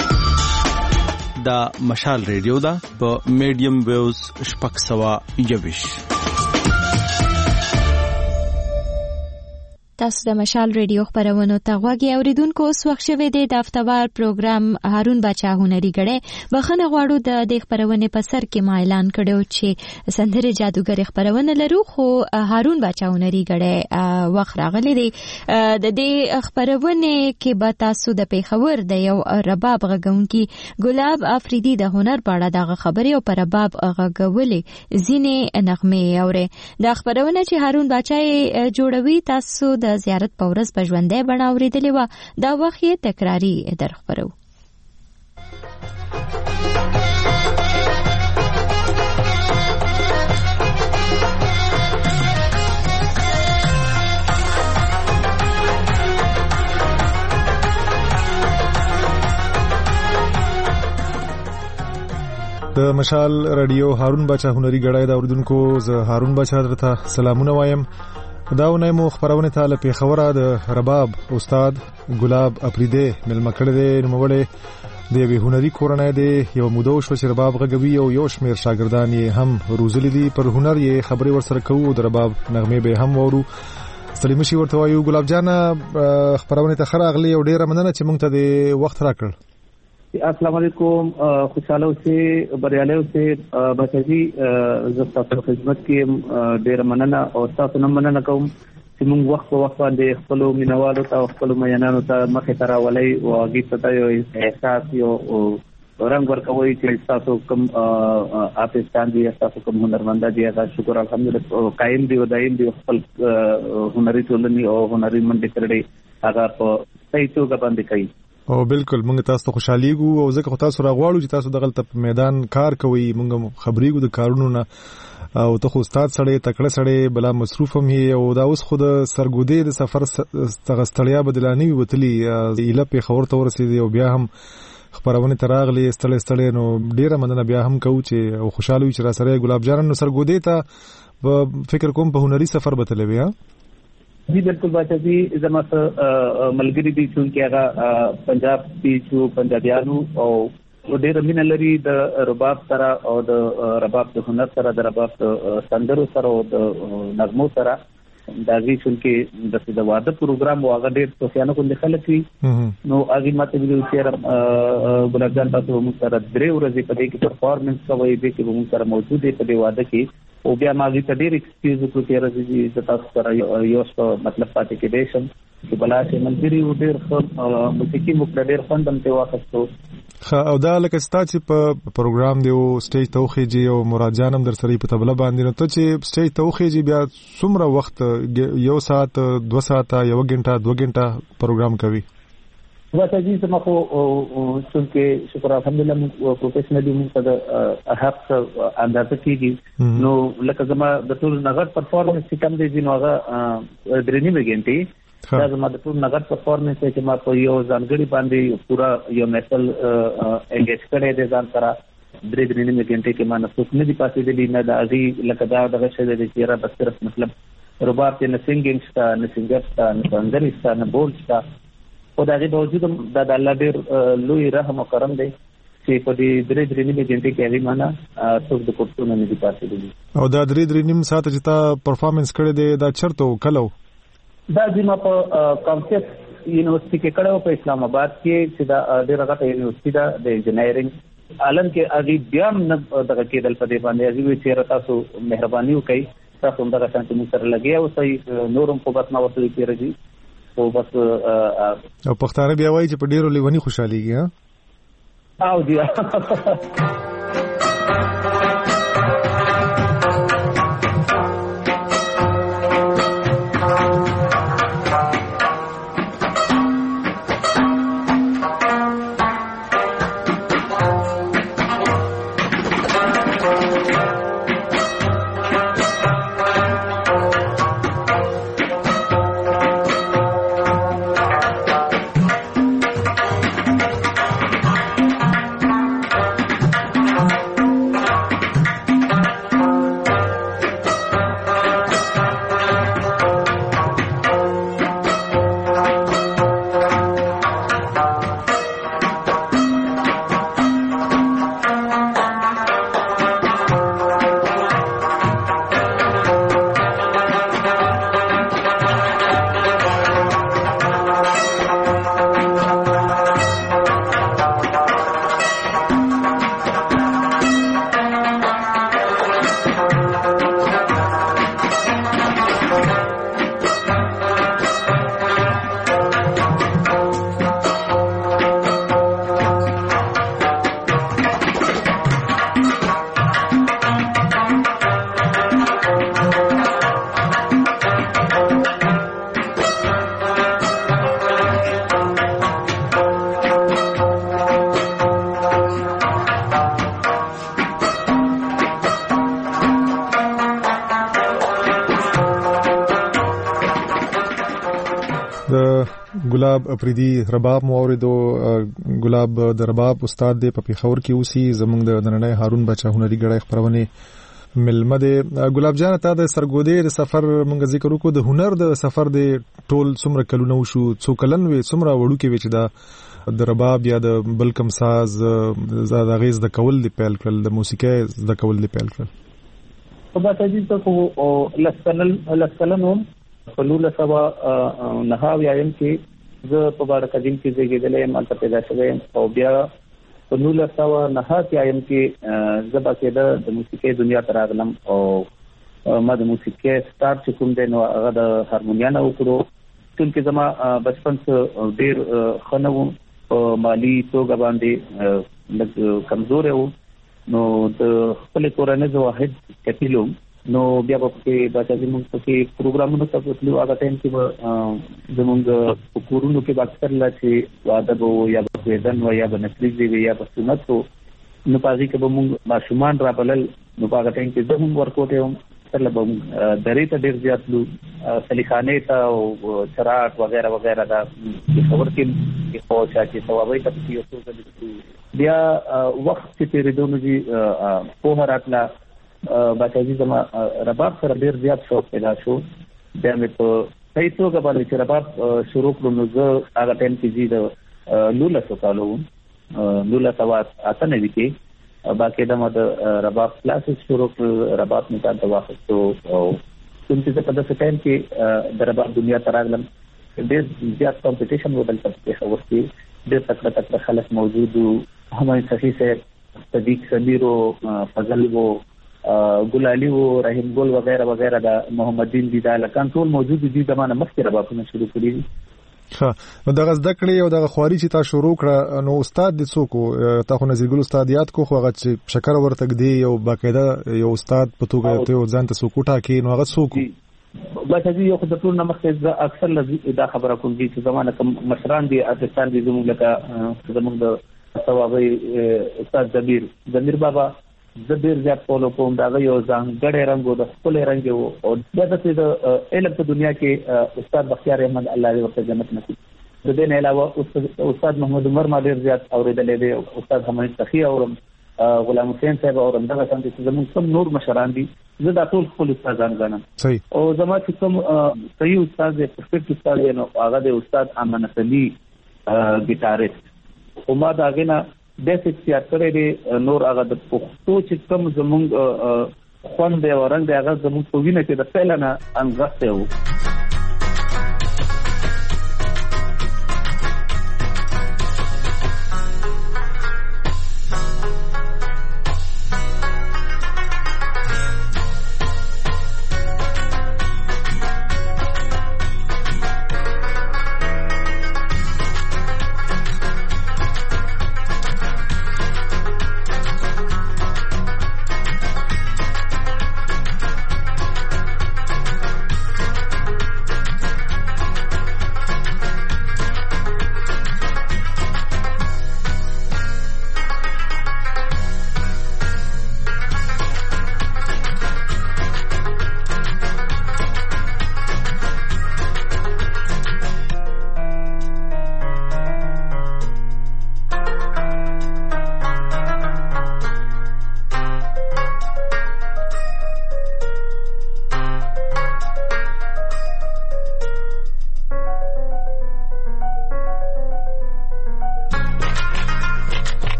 دا مشال ریډیو دا په میډیم ویوز 621. تاسو د مشال ریډیو خبرونو ته غوږی اوریدونکو. اوس وخت شوی دی د هفتوار پروګرام هارون باچا هنري غړې بخنه غواړو د دې خبرونه په سر کې ما اعلان کړو چې سندره جادوګر خبرونه لرو، خو هارون باچا هنري غړې وخت راغلی دی. د دې خبرونه کې به تاسو د پیښور د یو رباب غږونکي ګلاب افریدي د هنر په اړه دغه خبرې او پر رباب غږولې ځینې نغمې اوري. د خبرونه چې هارون باچا جوړوي تاسو د زیارت په ورځ په ژوندۍ بڼه اورېدلې وه، دا وخت یې تکراري درخبرو. د مشال رادیو هارون باچا هنري غړای دا اوریدونکو، زه هارون باچا درته سلامونه وایم. دا ونې مو خبرونه ته له پیښوره د رباب استاد ګلاب افریدي ملما کړی دی. نوموړی د یوې هنري کورنۍ دی، یو موده شو چې رباب غږوي او یو شمېر شاګردان یې هم روزلي دي. پر هنر یې خبرې ورسره کوو، د رباب نغمې به هم وورو. ستړي مشي ورته وایو. ګلاب جان خبرونه ته ښه راغلې او ډېره مننه چې موږ ته د وخت راکړ. السلام علیکم. خوشاله اوسئ، بریالي اوسئ. بچی زه تاسو خدمت کې ډیر مننه او تاسو نه مننه کوم چې موږ وخت په وخت باندې خپل مینوالو ته خپل مینانو ته مخې ته راولي او هغه ته یو احساس یو رنګ ورکوي چې تاسو کوم آپستان دي، تاسو کوم هنرمند دي. هغه شکر الحمدلله قائم دي او دایم دي خپل هنري ټولنې او هنري منډه کړې هغه په صحیح توګه باندې کوي. او بالکل موږ تاسو ته خوشاليږو او ځکه تاسو راغواړو چې تاسو دغه په میدان کار کوي. موږ خبرېږو د کارونو نه او ته خو استاد سړی تکړه سړی بلا مصروف هم هي او دا اوس خود سرګودې د سفر تغستړیا بدلانی وتلی ایله په خبر ته ورسېدی او بیا هم خبرونه تراغلی استل نو ډیره مننه بیا هم کوم چې او خوشاله وي چې را سره ګلاب جان نو سرګودې ته په فکر کوم په هنري سفر بتلوي. ها जी बिल्कुल बात है जी. जमा मलगिरी भी चूंकि पंजाब भी चू पंजाबियानू और ډېر مینه لري د رباب سره او د رباب د هنر سره د رباب سندرو سره او د نغمو سره دا غي چې د واده پروګرام واغ ډېر توفیانو کو خلک وي نو اغي ماته ویل چې ګلاب جان تاسو موږ سره درې ورځې په دې کې پرفارمنس کوي دې کې موږ سره موجود دي په دې واده کې او بیا ماږي ته ډېر ایکسکیوز وکړو چې راځي چې تاسو سره یو څه مطلب پاتې کې دیشم چې بلا چې منځري و ډېر ښه موسیقي موږ ډېر خوندم ته واخستو. او دا لکه ستاسو په پروګرام دی او سټیج توخیږي او مراد جانم در سره په تبله باندې نو ته چې سټیج توخیږي بیا څومره وخت یو ساعت 2 ساعت یو غنټه 2 غنټه پروګرام کوي؟ واسه جی زما خو چې شکر الحمدلله موږ پروفیشنلی موږ د حق اندازه کیږي نو لکه زما د ټول نغړ پرفارمنس چې کم دی نو هغه درې نیمه غنټه دا زما د ټول نغړ پرفارمنس چې ما په یو ځانګړي باندې پورا یو میټل انګیج کړی دی ځان سره درې نیمه غنټه کې ما نه څوک نه دی پاتې دی نه دا اغي لکه دا دغه شی دی چې را بس صرف مطلب رباب ته نه سینګینګ ستا نه سینګر ستا نه سندري ستا نه بول ستا او دا غي باوجود د الله ډېر لوی رحم او کرم دی چې په دې درې نیمه غنټه کې هغه معنا څوک د کوټو نه دی پاتې دی. او دا درې نیمه ساعت چې تا پرفارمنس کړی دی دا چرته کلو دا زما په کانسپټ یونیورسيټي کې کړو په اسلام آباد کې چې دا ډېر غټه یونیورسيټي ده د انجینرینګ عالم کې اغي بیا نه دغه کېدل په دې باندې اغي چې تاسو مهرباني وکړئ تاسو دغه شانتي مو سره لګي او صحیح نورم په بس ما ورته کېږي او بس او پښتانه بیا وایي چې په ډیرو لیونی خوشاليږي. ها او دی ګلاب افریدي رباب موریدو ګلاب د رباب استاد دی په پیښور کې اوسي زمونږ د نننۍ هارون بچا هنري غړای خبرونه ملمه دی. ګلاب جان ته د سرګودې د سفر مونږ ذکر وکړو د هنر د سفر دی ټول څومره کلونه وشو څو کلن وي څومره وړو کې وي چې دا د رباب یا د بلکم ساز د غیز د کول دی پیل کړل د موسیقي د کول دی پیل کړل. په باسه دي ته او لسکلنوم فلول سبا نهاو یایم کې زه په بار قدیم کې زیږیدلې مالته پیدا شوم او بیا په 1989 کې زبا کې د موسیقي دنیا ته راغلم او ما د موسیقي سٹارټ چې کوم دی نو هغه د هارمونیا نه وکړو. چې زما بچپن څخه ډېر خنو مالی توګه باندې لږ کمزور و نو د خپل کورنۍ د واحد کتلو نو بیا په کې باندې موږ په پروګرامونو ته وتلو. هغه ټایم کې زموږ کورونو کې اکثر لا چې ادب او یا بدن و یا بنفريزي یا سنت نو پازي کې به موږ ماشومان رابلل نو هغه ټایم کې زموږ ورکوټه هم سره به درې ته ډېر زیات لو سلیخانه ته او چراټ وغیرہ وغیرہ دا خبر کې په چې ثوابي ته یو څه بیا وخت چې تیرېدو دي په هراتلا باندې زما رباب سره ډېر زیات شوق پیدا شو. بیا مې په صحیح توګه باندې چې رباب شروع کړو نو زه هغه ټایم کې د لولا سوکالو لولا سوات اته نه وی باقي د رباب کلاسز شروع کړ. رباب نه تاسو واخستو او کوم چې په داسې ټایم کې د رباب دنیا ته راغلم ډېر زیات کمپټیشن ودل پاتې شو. ډېر تکړه خلک موجود وو. همای صحیح سے صدیق سمیر او فضل وو ګلالي وو رحیم ګل وغیرہ وغیرہ دا محمدین دي دا لکان ټول موجود دي زمانه مخکې ربابونه شروع کړی دي. ها نو دغه ذکرې او دغه خواري چې تا شروع کړه نو استاد د څوک تا خو نظیر ګل استاد یاد کو خو هغه چې شکر ورته دی یو باقاعده یو استاد په توګه ته ځان ته څوک ټاکي نو هغه څوک باندې یو خدای ټول نمخ اکثر دا خبره کوم دي چې زمانه کوم مشران دي ارتستان دي زموږ لکه زموږ د ثوابي استاد ضمیر بابا زبیر زیات فالو کوم دا یو ځانګړی رنګ د خپل رنګ او د علم په دنیا کې استاد بختیار احمد الله دې ورته جنت نصیب. د دې نه علاوه استاد محمد عمر ما ډېر زیات اوریدلې دي. استاد حمید تخی او غلام حسین صاحب او دغه څنګه چې زموږ کوم نور مشران دي زه دا ټول خپل استادان غنم. او زما چې کوم صحیح استاد دی پرفیکټ استاد دی نو هغه د استاد امانت علي ګیټاریست او ما دا غنه بیسیک سیاست کړی دی. نور هغه د پښتو چې کوم زموږ خوند دی او رنګ دی هغه زموږ په وینه کې د پیل نه انغښتی و.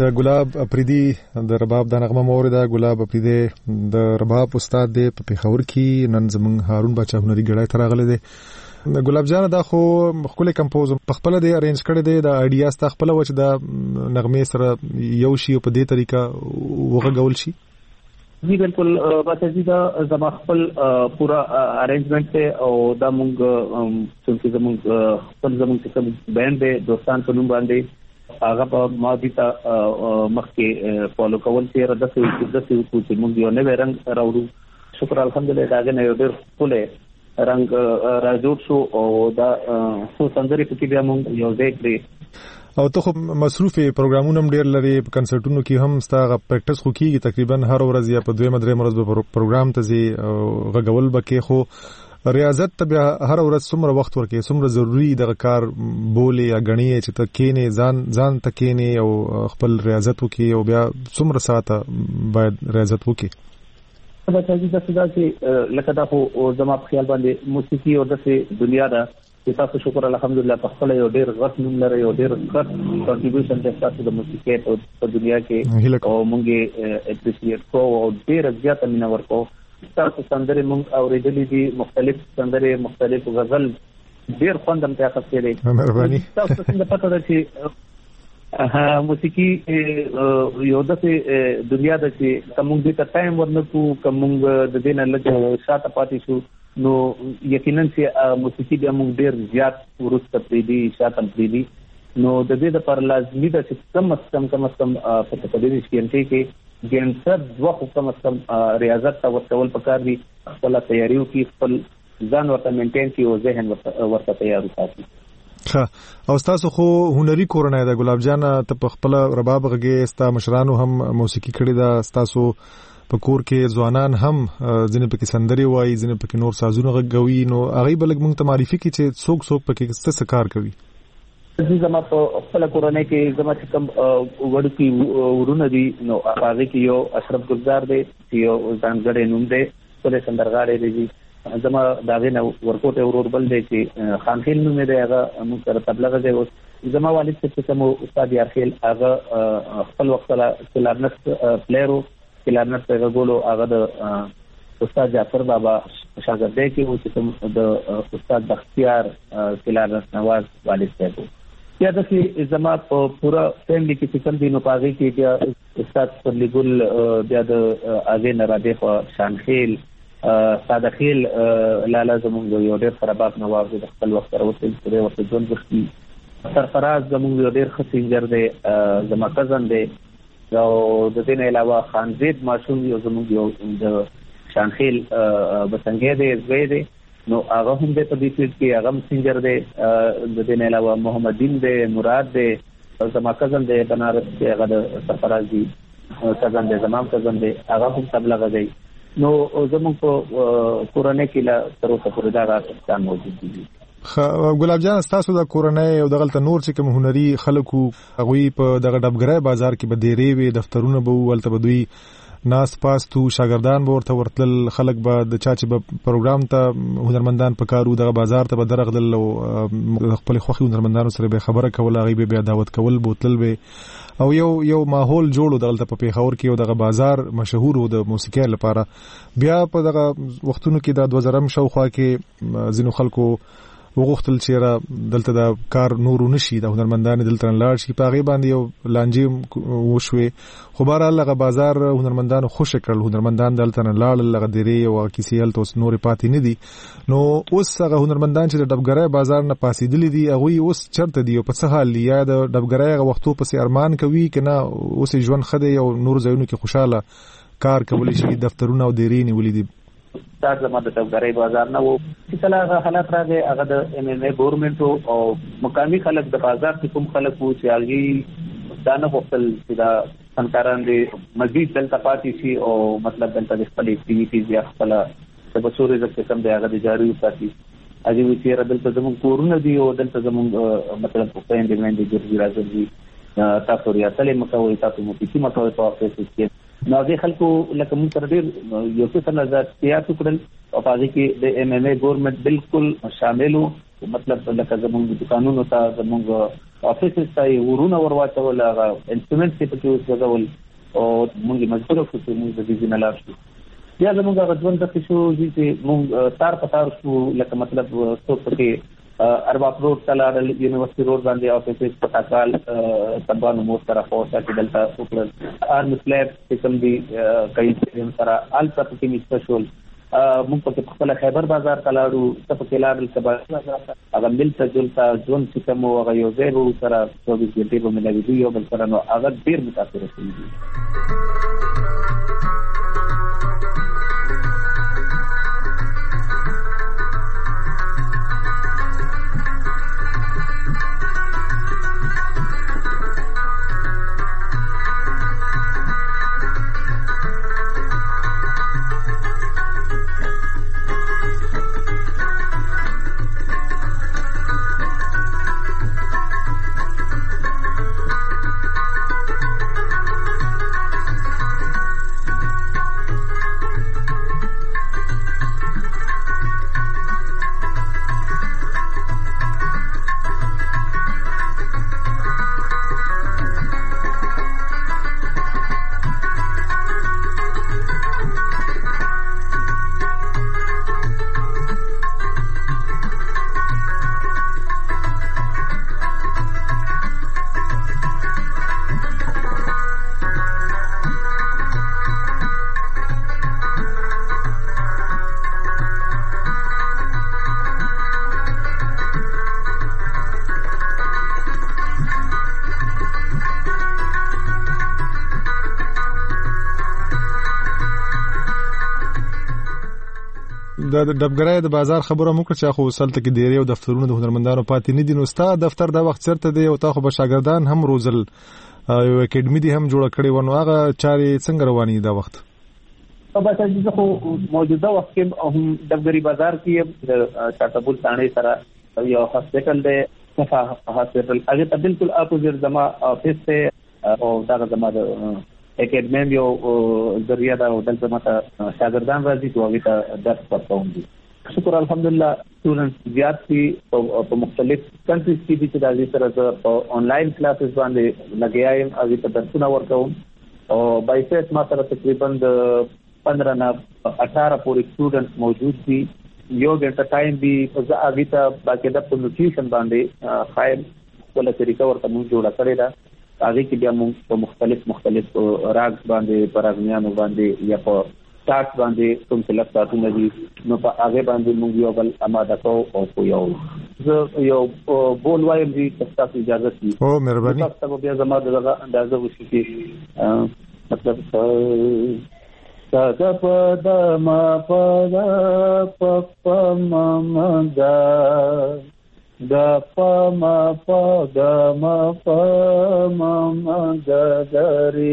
ګلاب اپریدي د رباب د نغمه مورده ګلاب اپریدي د رباب استاد دی په پیښور کې نن زمون هارون بچا هنري ګړای تر غلې دی ګلاب جان دا خو خپل کمپوز په خپل دی ارینج کړی دی د ایډیاز ته خپل وچ د نغمه سره یو شی په دې طریقه وغږول شي جی بالکل بس دا زما خپل پورا ارینجمنٹ ته او دا مونږ چې زمونږ کوم بینډ دی دوستان په نوم باندې هغه په ماضي ته مخکې فالو کول چې د څه کوڅې موږ یو نوې رنګ راوړو شکر الحمدلله دا نه یو ډېر ښکلی رنګ راجوړ شو او دا څو سندرې پکې بیا موږ یو ځای کړې او ته خو مصروفه پروګرامونه هم ډېر لري په کنسرټونو کې هم ستاسو پریکټس خو کیږي تقریبا هر ورځ یا په دوه مدرې ورځ به پروګرام ته ځي غږول بکې خو ریاضت ته بیا هر ورځ څومره وخت ورکې څومره ضروری د کار بولې یا غنی چې ته کینې ځان ته کینې او خپل ریاضت وکې او بیا څومره ساعت باید ریاضت وکې دا چې دا چې لکه دا خو زما په خیال باندې موسیقي او د دنیا دا چې تاسو شکر الحمدلله په خپل یو ډېر غټ نوم لري یو ډېر غټ کنټریبیوشن د تاسو د موسیقي په دنیا کې او موږ اپریشیټ کوو او ډېر زیات مینه ورکوو تاسو سندرې موږ اورېدلې دي مختلف سندرې مختلف غزل ډېر خوند هم ته اخیستی دی تاسو څنګه پته ده چې موسیقي یو داسې دنیا ده چې که موږ دې ته ټایم ورنکړو که موږ د دې نه لږ شاته پاتې شو نو یقینا چې موسیقي بیا موږ ډېر زیات وروسته پرېږدي شاته پرېږدي نو د دې لپاره لازمي ده چې کم از کم په تقریبي شکینټۍ کې ګینټر دوه کم از کم ریاضت ته ورکول پکار دي خپل تیاری وکړي خپل ځان ورته مینټین کړي او ذهن ورته تیار وساتي ښه او تاسو خو هنري کورنۍ ده ګلاب جان ته په خپل رباب غږی ستا مشرانو هم موسیقي کړې ده تاسو په کور کې ځوانان هم ځینې پکې سندرې وایي ځینې پکې نور سازونه غږوي نو هغه بلګ موږ ته معرفي کړي چې څوک پکې څه کار کوي زما په خپل کورنۍ کې زما چې کوم وړوکی ورونه دي نو هغه کې یو اشرف ګلزار دی چې یو ځانګړی نوم دی ټول سندرغاړي دی زما داغه نو ورکوټه ورور بل دی چې خانخیل نوم دی هغه موږ سره تبلیغ دی زما والد چې کوم استاد یارخیل هغه خپل وخت لا کلارنس پلیرو کلارنس په غولو هغه د استاد جعفر بابا شاګرد دی چې کوم د استاد بختیار کلارنس نواز والد دی یا د زما په پورا فیملی کې کوم دینو پاغي کې بیا استاد پرلی ګل بیا د اغه نراده په شانخیل صادخیل لاله زمونږ یو ډېر خرابات نواب د خپل وخت راوستل چې ورته ځون بختی سرفراز زمونږ یو ډېر خسینجر دی زما کزن دی او د دې نه علاوه خانزید ماشوم یو زمونږ یو د شانخیل بسنګې دی زوی دی نو هغه هم د په دې کې هغه سنجر دی د دې نه علاوه محمد دین دی مراد دی زما کزن دی بنارس کې هغه د سرفراز دی کزن دی زما کزن دی هغه هم تبلیغ دی نو زموږ په کورنۍ کې لا تر اوسه پورې دا راځي موجود دي ګلاب جان تاسو د کورنۍ او دغه نور چې کوم هنري خلکو هغه په دغه ډبګرای بازار کې به ډېرې وي دفترونه به ولته بدوي ناس پاستو شاګردان به ورته ورتل خلک به د چا چې به پروګرام ته هنرمندان په کارو دغه بازار ته به درغلل او خپل خوخي هنرمندانو سره به خبره کول هغه به بیا دعوت کول بوتل به او یو ماحول جوړو دغه په پیښور کې او دغه بازار مشهور و د موسیقۍ لپاره بیا په دغه وختونو کې د 2000 شاوخوا کې زینو خلکو وغوښتل چې را دلته د کار نور نشي د هنرمندان دلته لاړ شي په غي باندې یو لانجې وشوي خو بهر الله بازار هنرمندانو خوش کړل هنرمندان دلته لاړ لغه دیری او کیسیل توس نور پاتې نه دي نو اوس هغه هنرمندان چې د ډبګرای بازار نه پاسېدل دي هغه اوس چرته دی په څه حال یا د ډبګرای وختو په ارمان کوي کنه اوس ژوند خده او نور ځایونو کې خوشاله کار کولی شي دفترونه او دیری نیولې دي دا زما د ډبګرای بازار نه وو چې کله هغه حالت راغی هغه د ام ام ای ګورنمنت او مقامی خلک د بازار کې کوم خلک وو چې هغه دانه وختل چې دا فنکاران دي مزید دلته پاتې شي او مطلب دلته د خپل اکټیویټیز یا خپل د بچوري د کم دی هغه د جاری وساتي اږي وی چې دلته زموږ کورونه دي او دلته زموږ مطلب په پاین دی ګرځي راځي تاسو ریاستلې مکوې تاسو مو پېتی مکوې په افیس کې نو د خلکو لکه موږ تر ډېر یو څه نظر سیاست کړل او هغه کې د ام ام ای ګورنمنت بالکل شامل وو مطلب لکه زموږ دکانونو ته زموږ افیسز ته ورونه ورواچول هغه انسټرومنټ چې پکې وسوځول او موږ مجبور شو چې موږ د دې نه لاړ شو. بیا زموږ هغه ژوند د شو چې موږ تار په تار شو، لکه مطلب څو پکې ارباب روډ ته لاړل، یونیورسيټي روډ باندې افیسز پټاکال سبانو مو سره فورسا کې دلته وکړل، ارم فلیپ چې کوم دي کوي سره الته پکې مستشول. موږ په خپل خیبر بازار ته لاړو، څه پکې لاړل کبا هغه ملته جلته ژوند چې کوم هغه یو ځای وو سره 24 غنټې به ملګری دی یو بل سره، نو هغه ډیر متاثر شوی دي. د ډبګرای د بازار خبره مو کړ چې خو وسلته کې ډیری او دفترونه د هنرمندانو پاتې نه دي، نو ستا دفتر دا وخت چرته دی او تا خو به شاګردان هم روزل یو اکیډمي دی هم جوړ کړی ونه، هغه چارې څنګه رواني دا وخت؟ په باسي زه خو موجوده وخت کې هم ډبګری بازار کې د چاټبول ثانې سره یو هاسپټل دی، صفه هاسپټل، هغه ته بالکل اپوزیټ زما افیس ته او دا زما د اکیډمي یو ذریعہ دا دلته ماته شاګردان راځي چې هغه ته درس ورکوم دي. شکر الحمدلله سټوډنټس زیات دي په مختلف کنټریز کې چې د دې سره په آنلاین کلاسز باندې لګیایم، هغه ته درسونه ورکوم او بایسس ما سره تقریبا 15 نه 18 پورې سټوډنټس موجود دي. یو ګټه ټایم دی په هغه ته باقاعده په نوټریشن باندې خایم ولا طریقه ورته موږ جوړه کړی دا، هغه کې بیا موږ په مختلف راګ باندې پراغنیانو باندې یا په سٹارټ باندې کوم څه لپاره دي، نو په هغه باندې موږ یو بل آماده کوو او په یو بول وایم دي تاسو اجازه دي. او مهرباني تاسو بیا زما دغه اندازه وشي چې مطلب دا په د ما په ما دا دا پما پا دا ما پما ما دا دا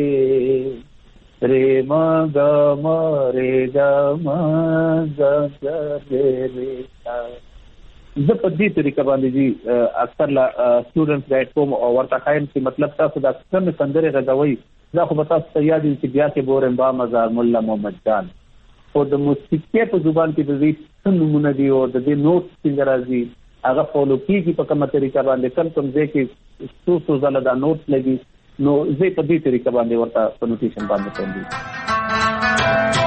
ری ما دا ما ری دا ما دا دا ری تا. زه په دې طریقه باندې جی اکثر سټوډنټس رائټ کوم او ورته خایم چې مطلب تاسو دا څنګه سندره غږوي، زه خو به تاسو ته یاد دي چې بیا کې بورم با مزار مولا محمد جان او د موسیقي په زبان کې د دې څه نمونه دي او د دې نوټ څنګه راځي هغه فالو کیږي په کومه طریقه باندې کوم ځای کې څو ځله دا نوټ لګي، نو زه په دې طریقه باندې ورته په نوټیشن باندې کوم.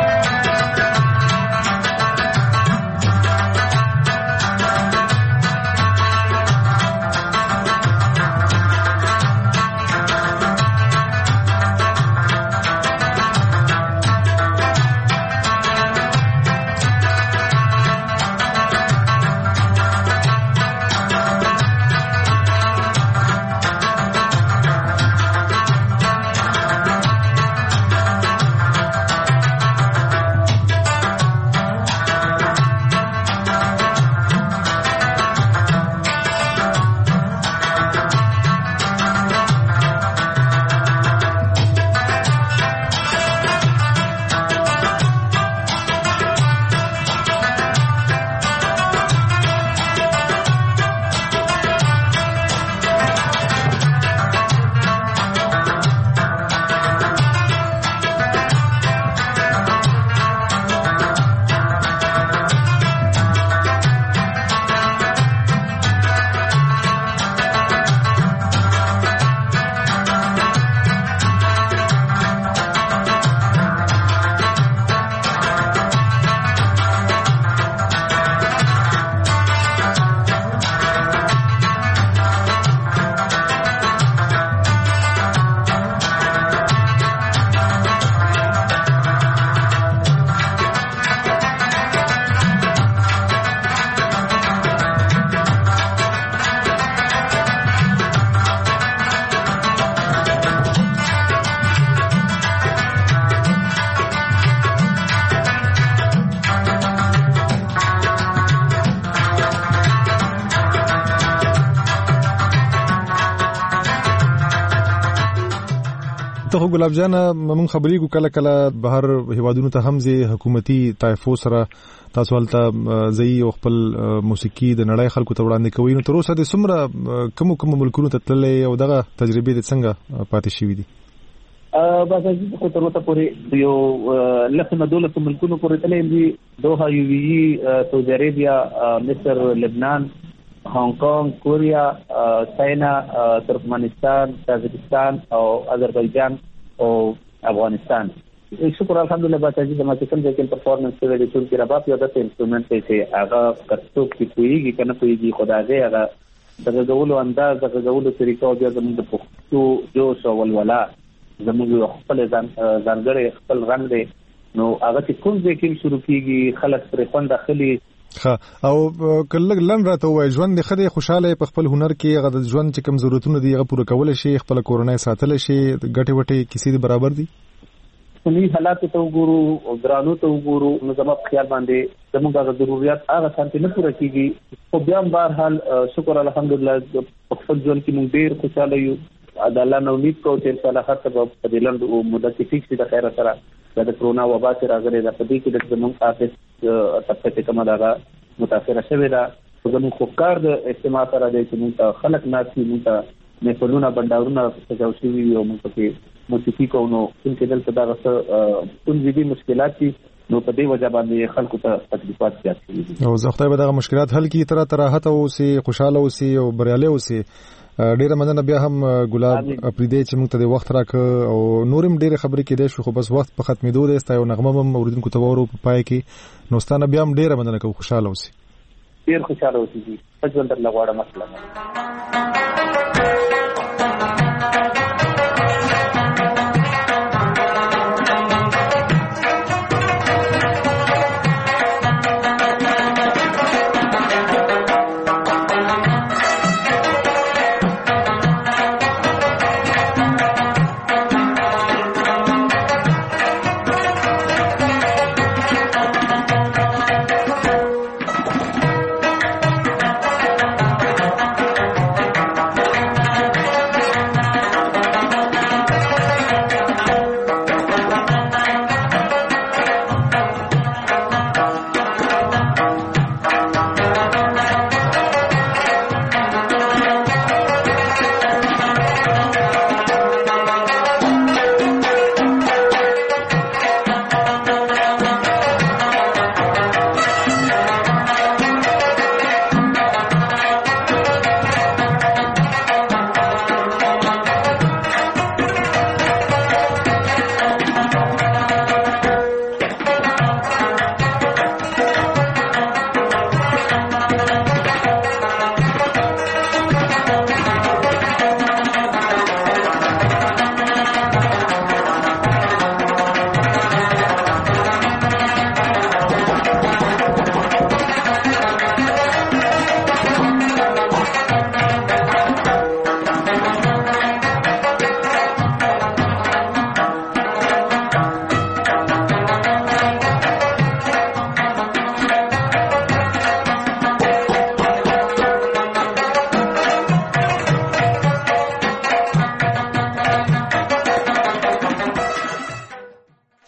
ته ګلاب جان موږ خبرې کو کله کله بهر هیوادونو ته هم زی حکومتي طایفو سره تاسو هلته زی او خپل موسیقي د نړۍ خلکو ته وړاندې کوي نو تر اوسه د سمره کوم ملکونو ته تللې او دغه تجربې د څنګه پاتې شوې دي بازارجي خو تر اوسه پورې یو لسمه دولت ملکونو پورې تللې دي دوحه UAE سعودي عربیا مصر لبنان هانګ کانګ کوریا چاینا ترکمنستان تاجکستان او آذربایجان او افغانستان شکر الحمدلله بازارجي زما چې کوم ځکه پرفورمنس کوي د ټول کې رباب یو د انسټرومنت چې هغه کڅوک کې کوي کنه کوي خدای هغه دغه غولو انداز دغه غولو طریقو بیا زموږ د پښتو جوش او ولولا زموږ خپل ځانګړي خپل رنگ دی نو هغه چې کوم ځای کې شروع کیږي خلک پر خوند داخلي او کله لن راته وای ژوند د خدای خوشاله په خپل هنر کې هغه د ژوند چې کوم ضرورتونه دي هغه پوره کول شي خپل کورونه ساتل شي ګټه وټه کسی دي برابر دي سنی حالات ته وګورو او درانو ته وګورو نو زما په خیال باندې زموږه ضرورت هغه څنګه نه پوره کیږي خو بیا هم بهر حال شکر الحمدلله په خپل ژوند کې موږ ډیر خوشاله یو د الله نو امید کوو چې انشاء الله هر څه په دې لند او مدت کې فکس د خیره سره د کرونا وبا سره راغلي د پدې کې د زموږ آفیس تاسو کومه دا متاثر شوی دا زموږ خوکار د اجتماع سره د چې خلک ناسي موږ نه فلونه بنداورونه سجاو شي او موږ کې موسیقي کوو نو چې دلته دا څه دي مشکلات دي نو په دې وجه باندې خلکو ته تکلیفات زیات دي او زه خدای به دا مشکلات حل کی تر راحت او سي خوشاله او سي او بریاله او سي ډیره مننه بیا هم ګلاب اپریدي چې موږ ته د وخت راک او نورم ډیره خبرې کېدې شو خو بس وخت په ختمېدو دی ستاسو نغمه هم اوریدونکو ته وورو په پای کې نو ستانه بیا هم ډیره مننه کوم خوشاله اوسئ ډیر خوشاله اوسئ په ژوند در لغواړم.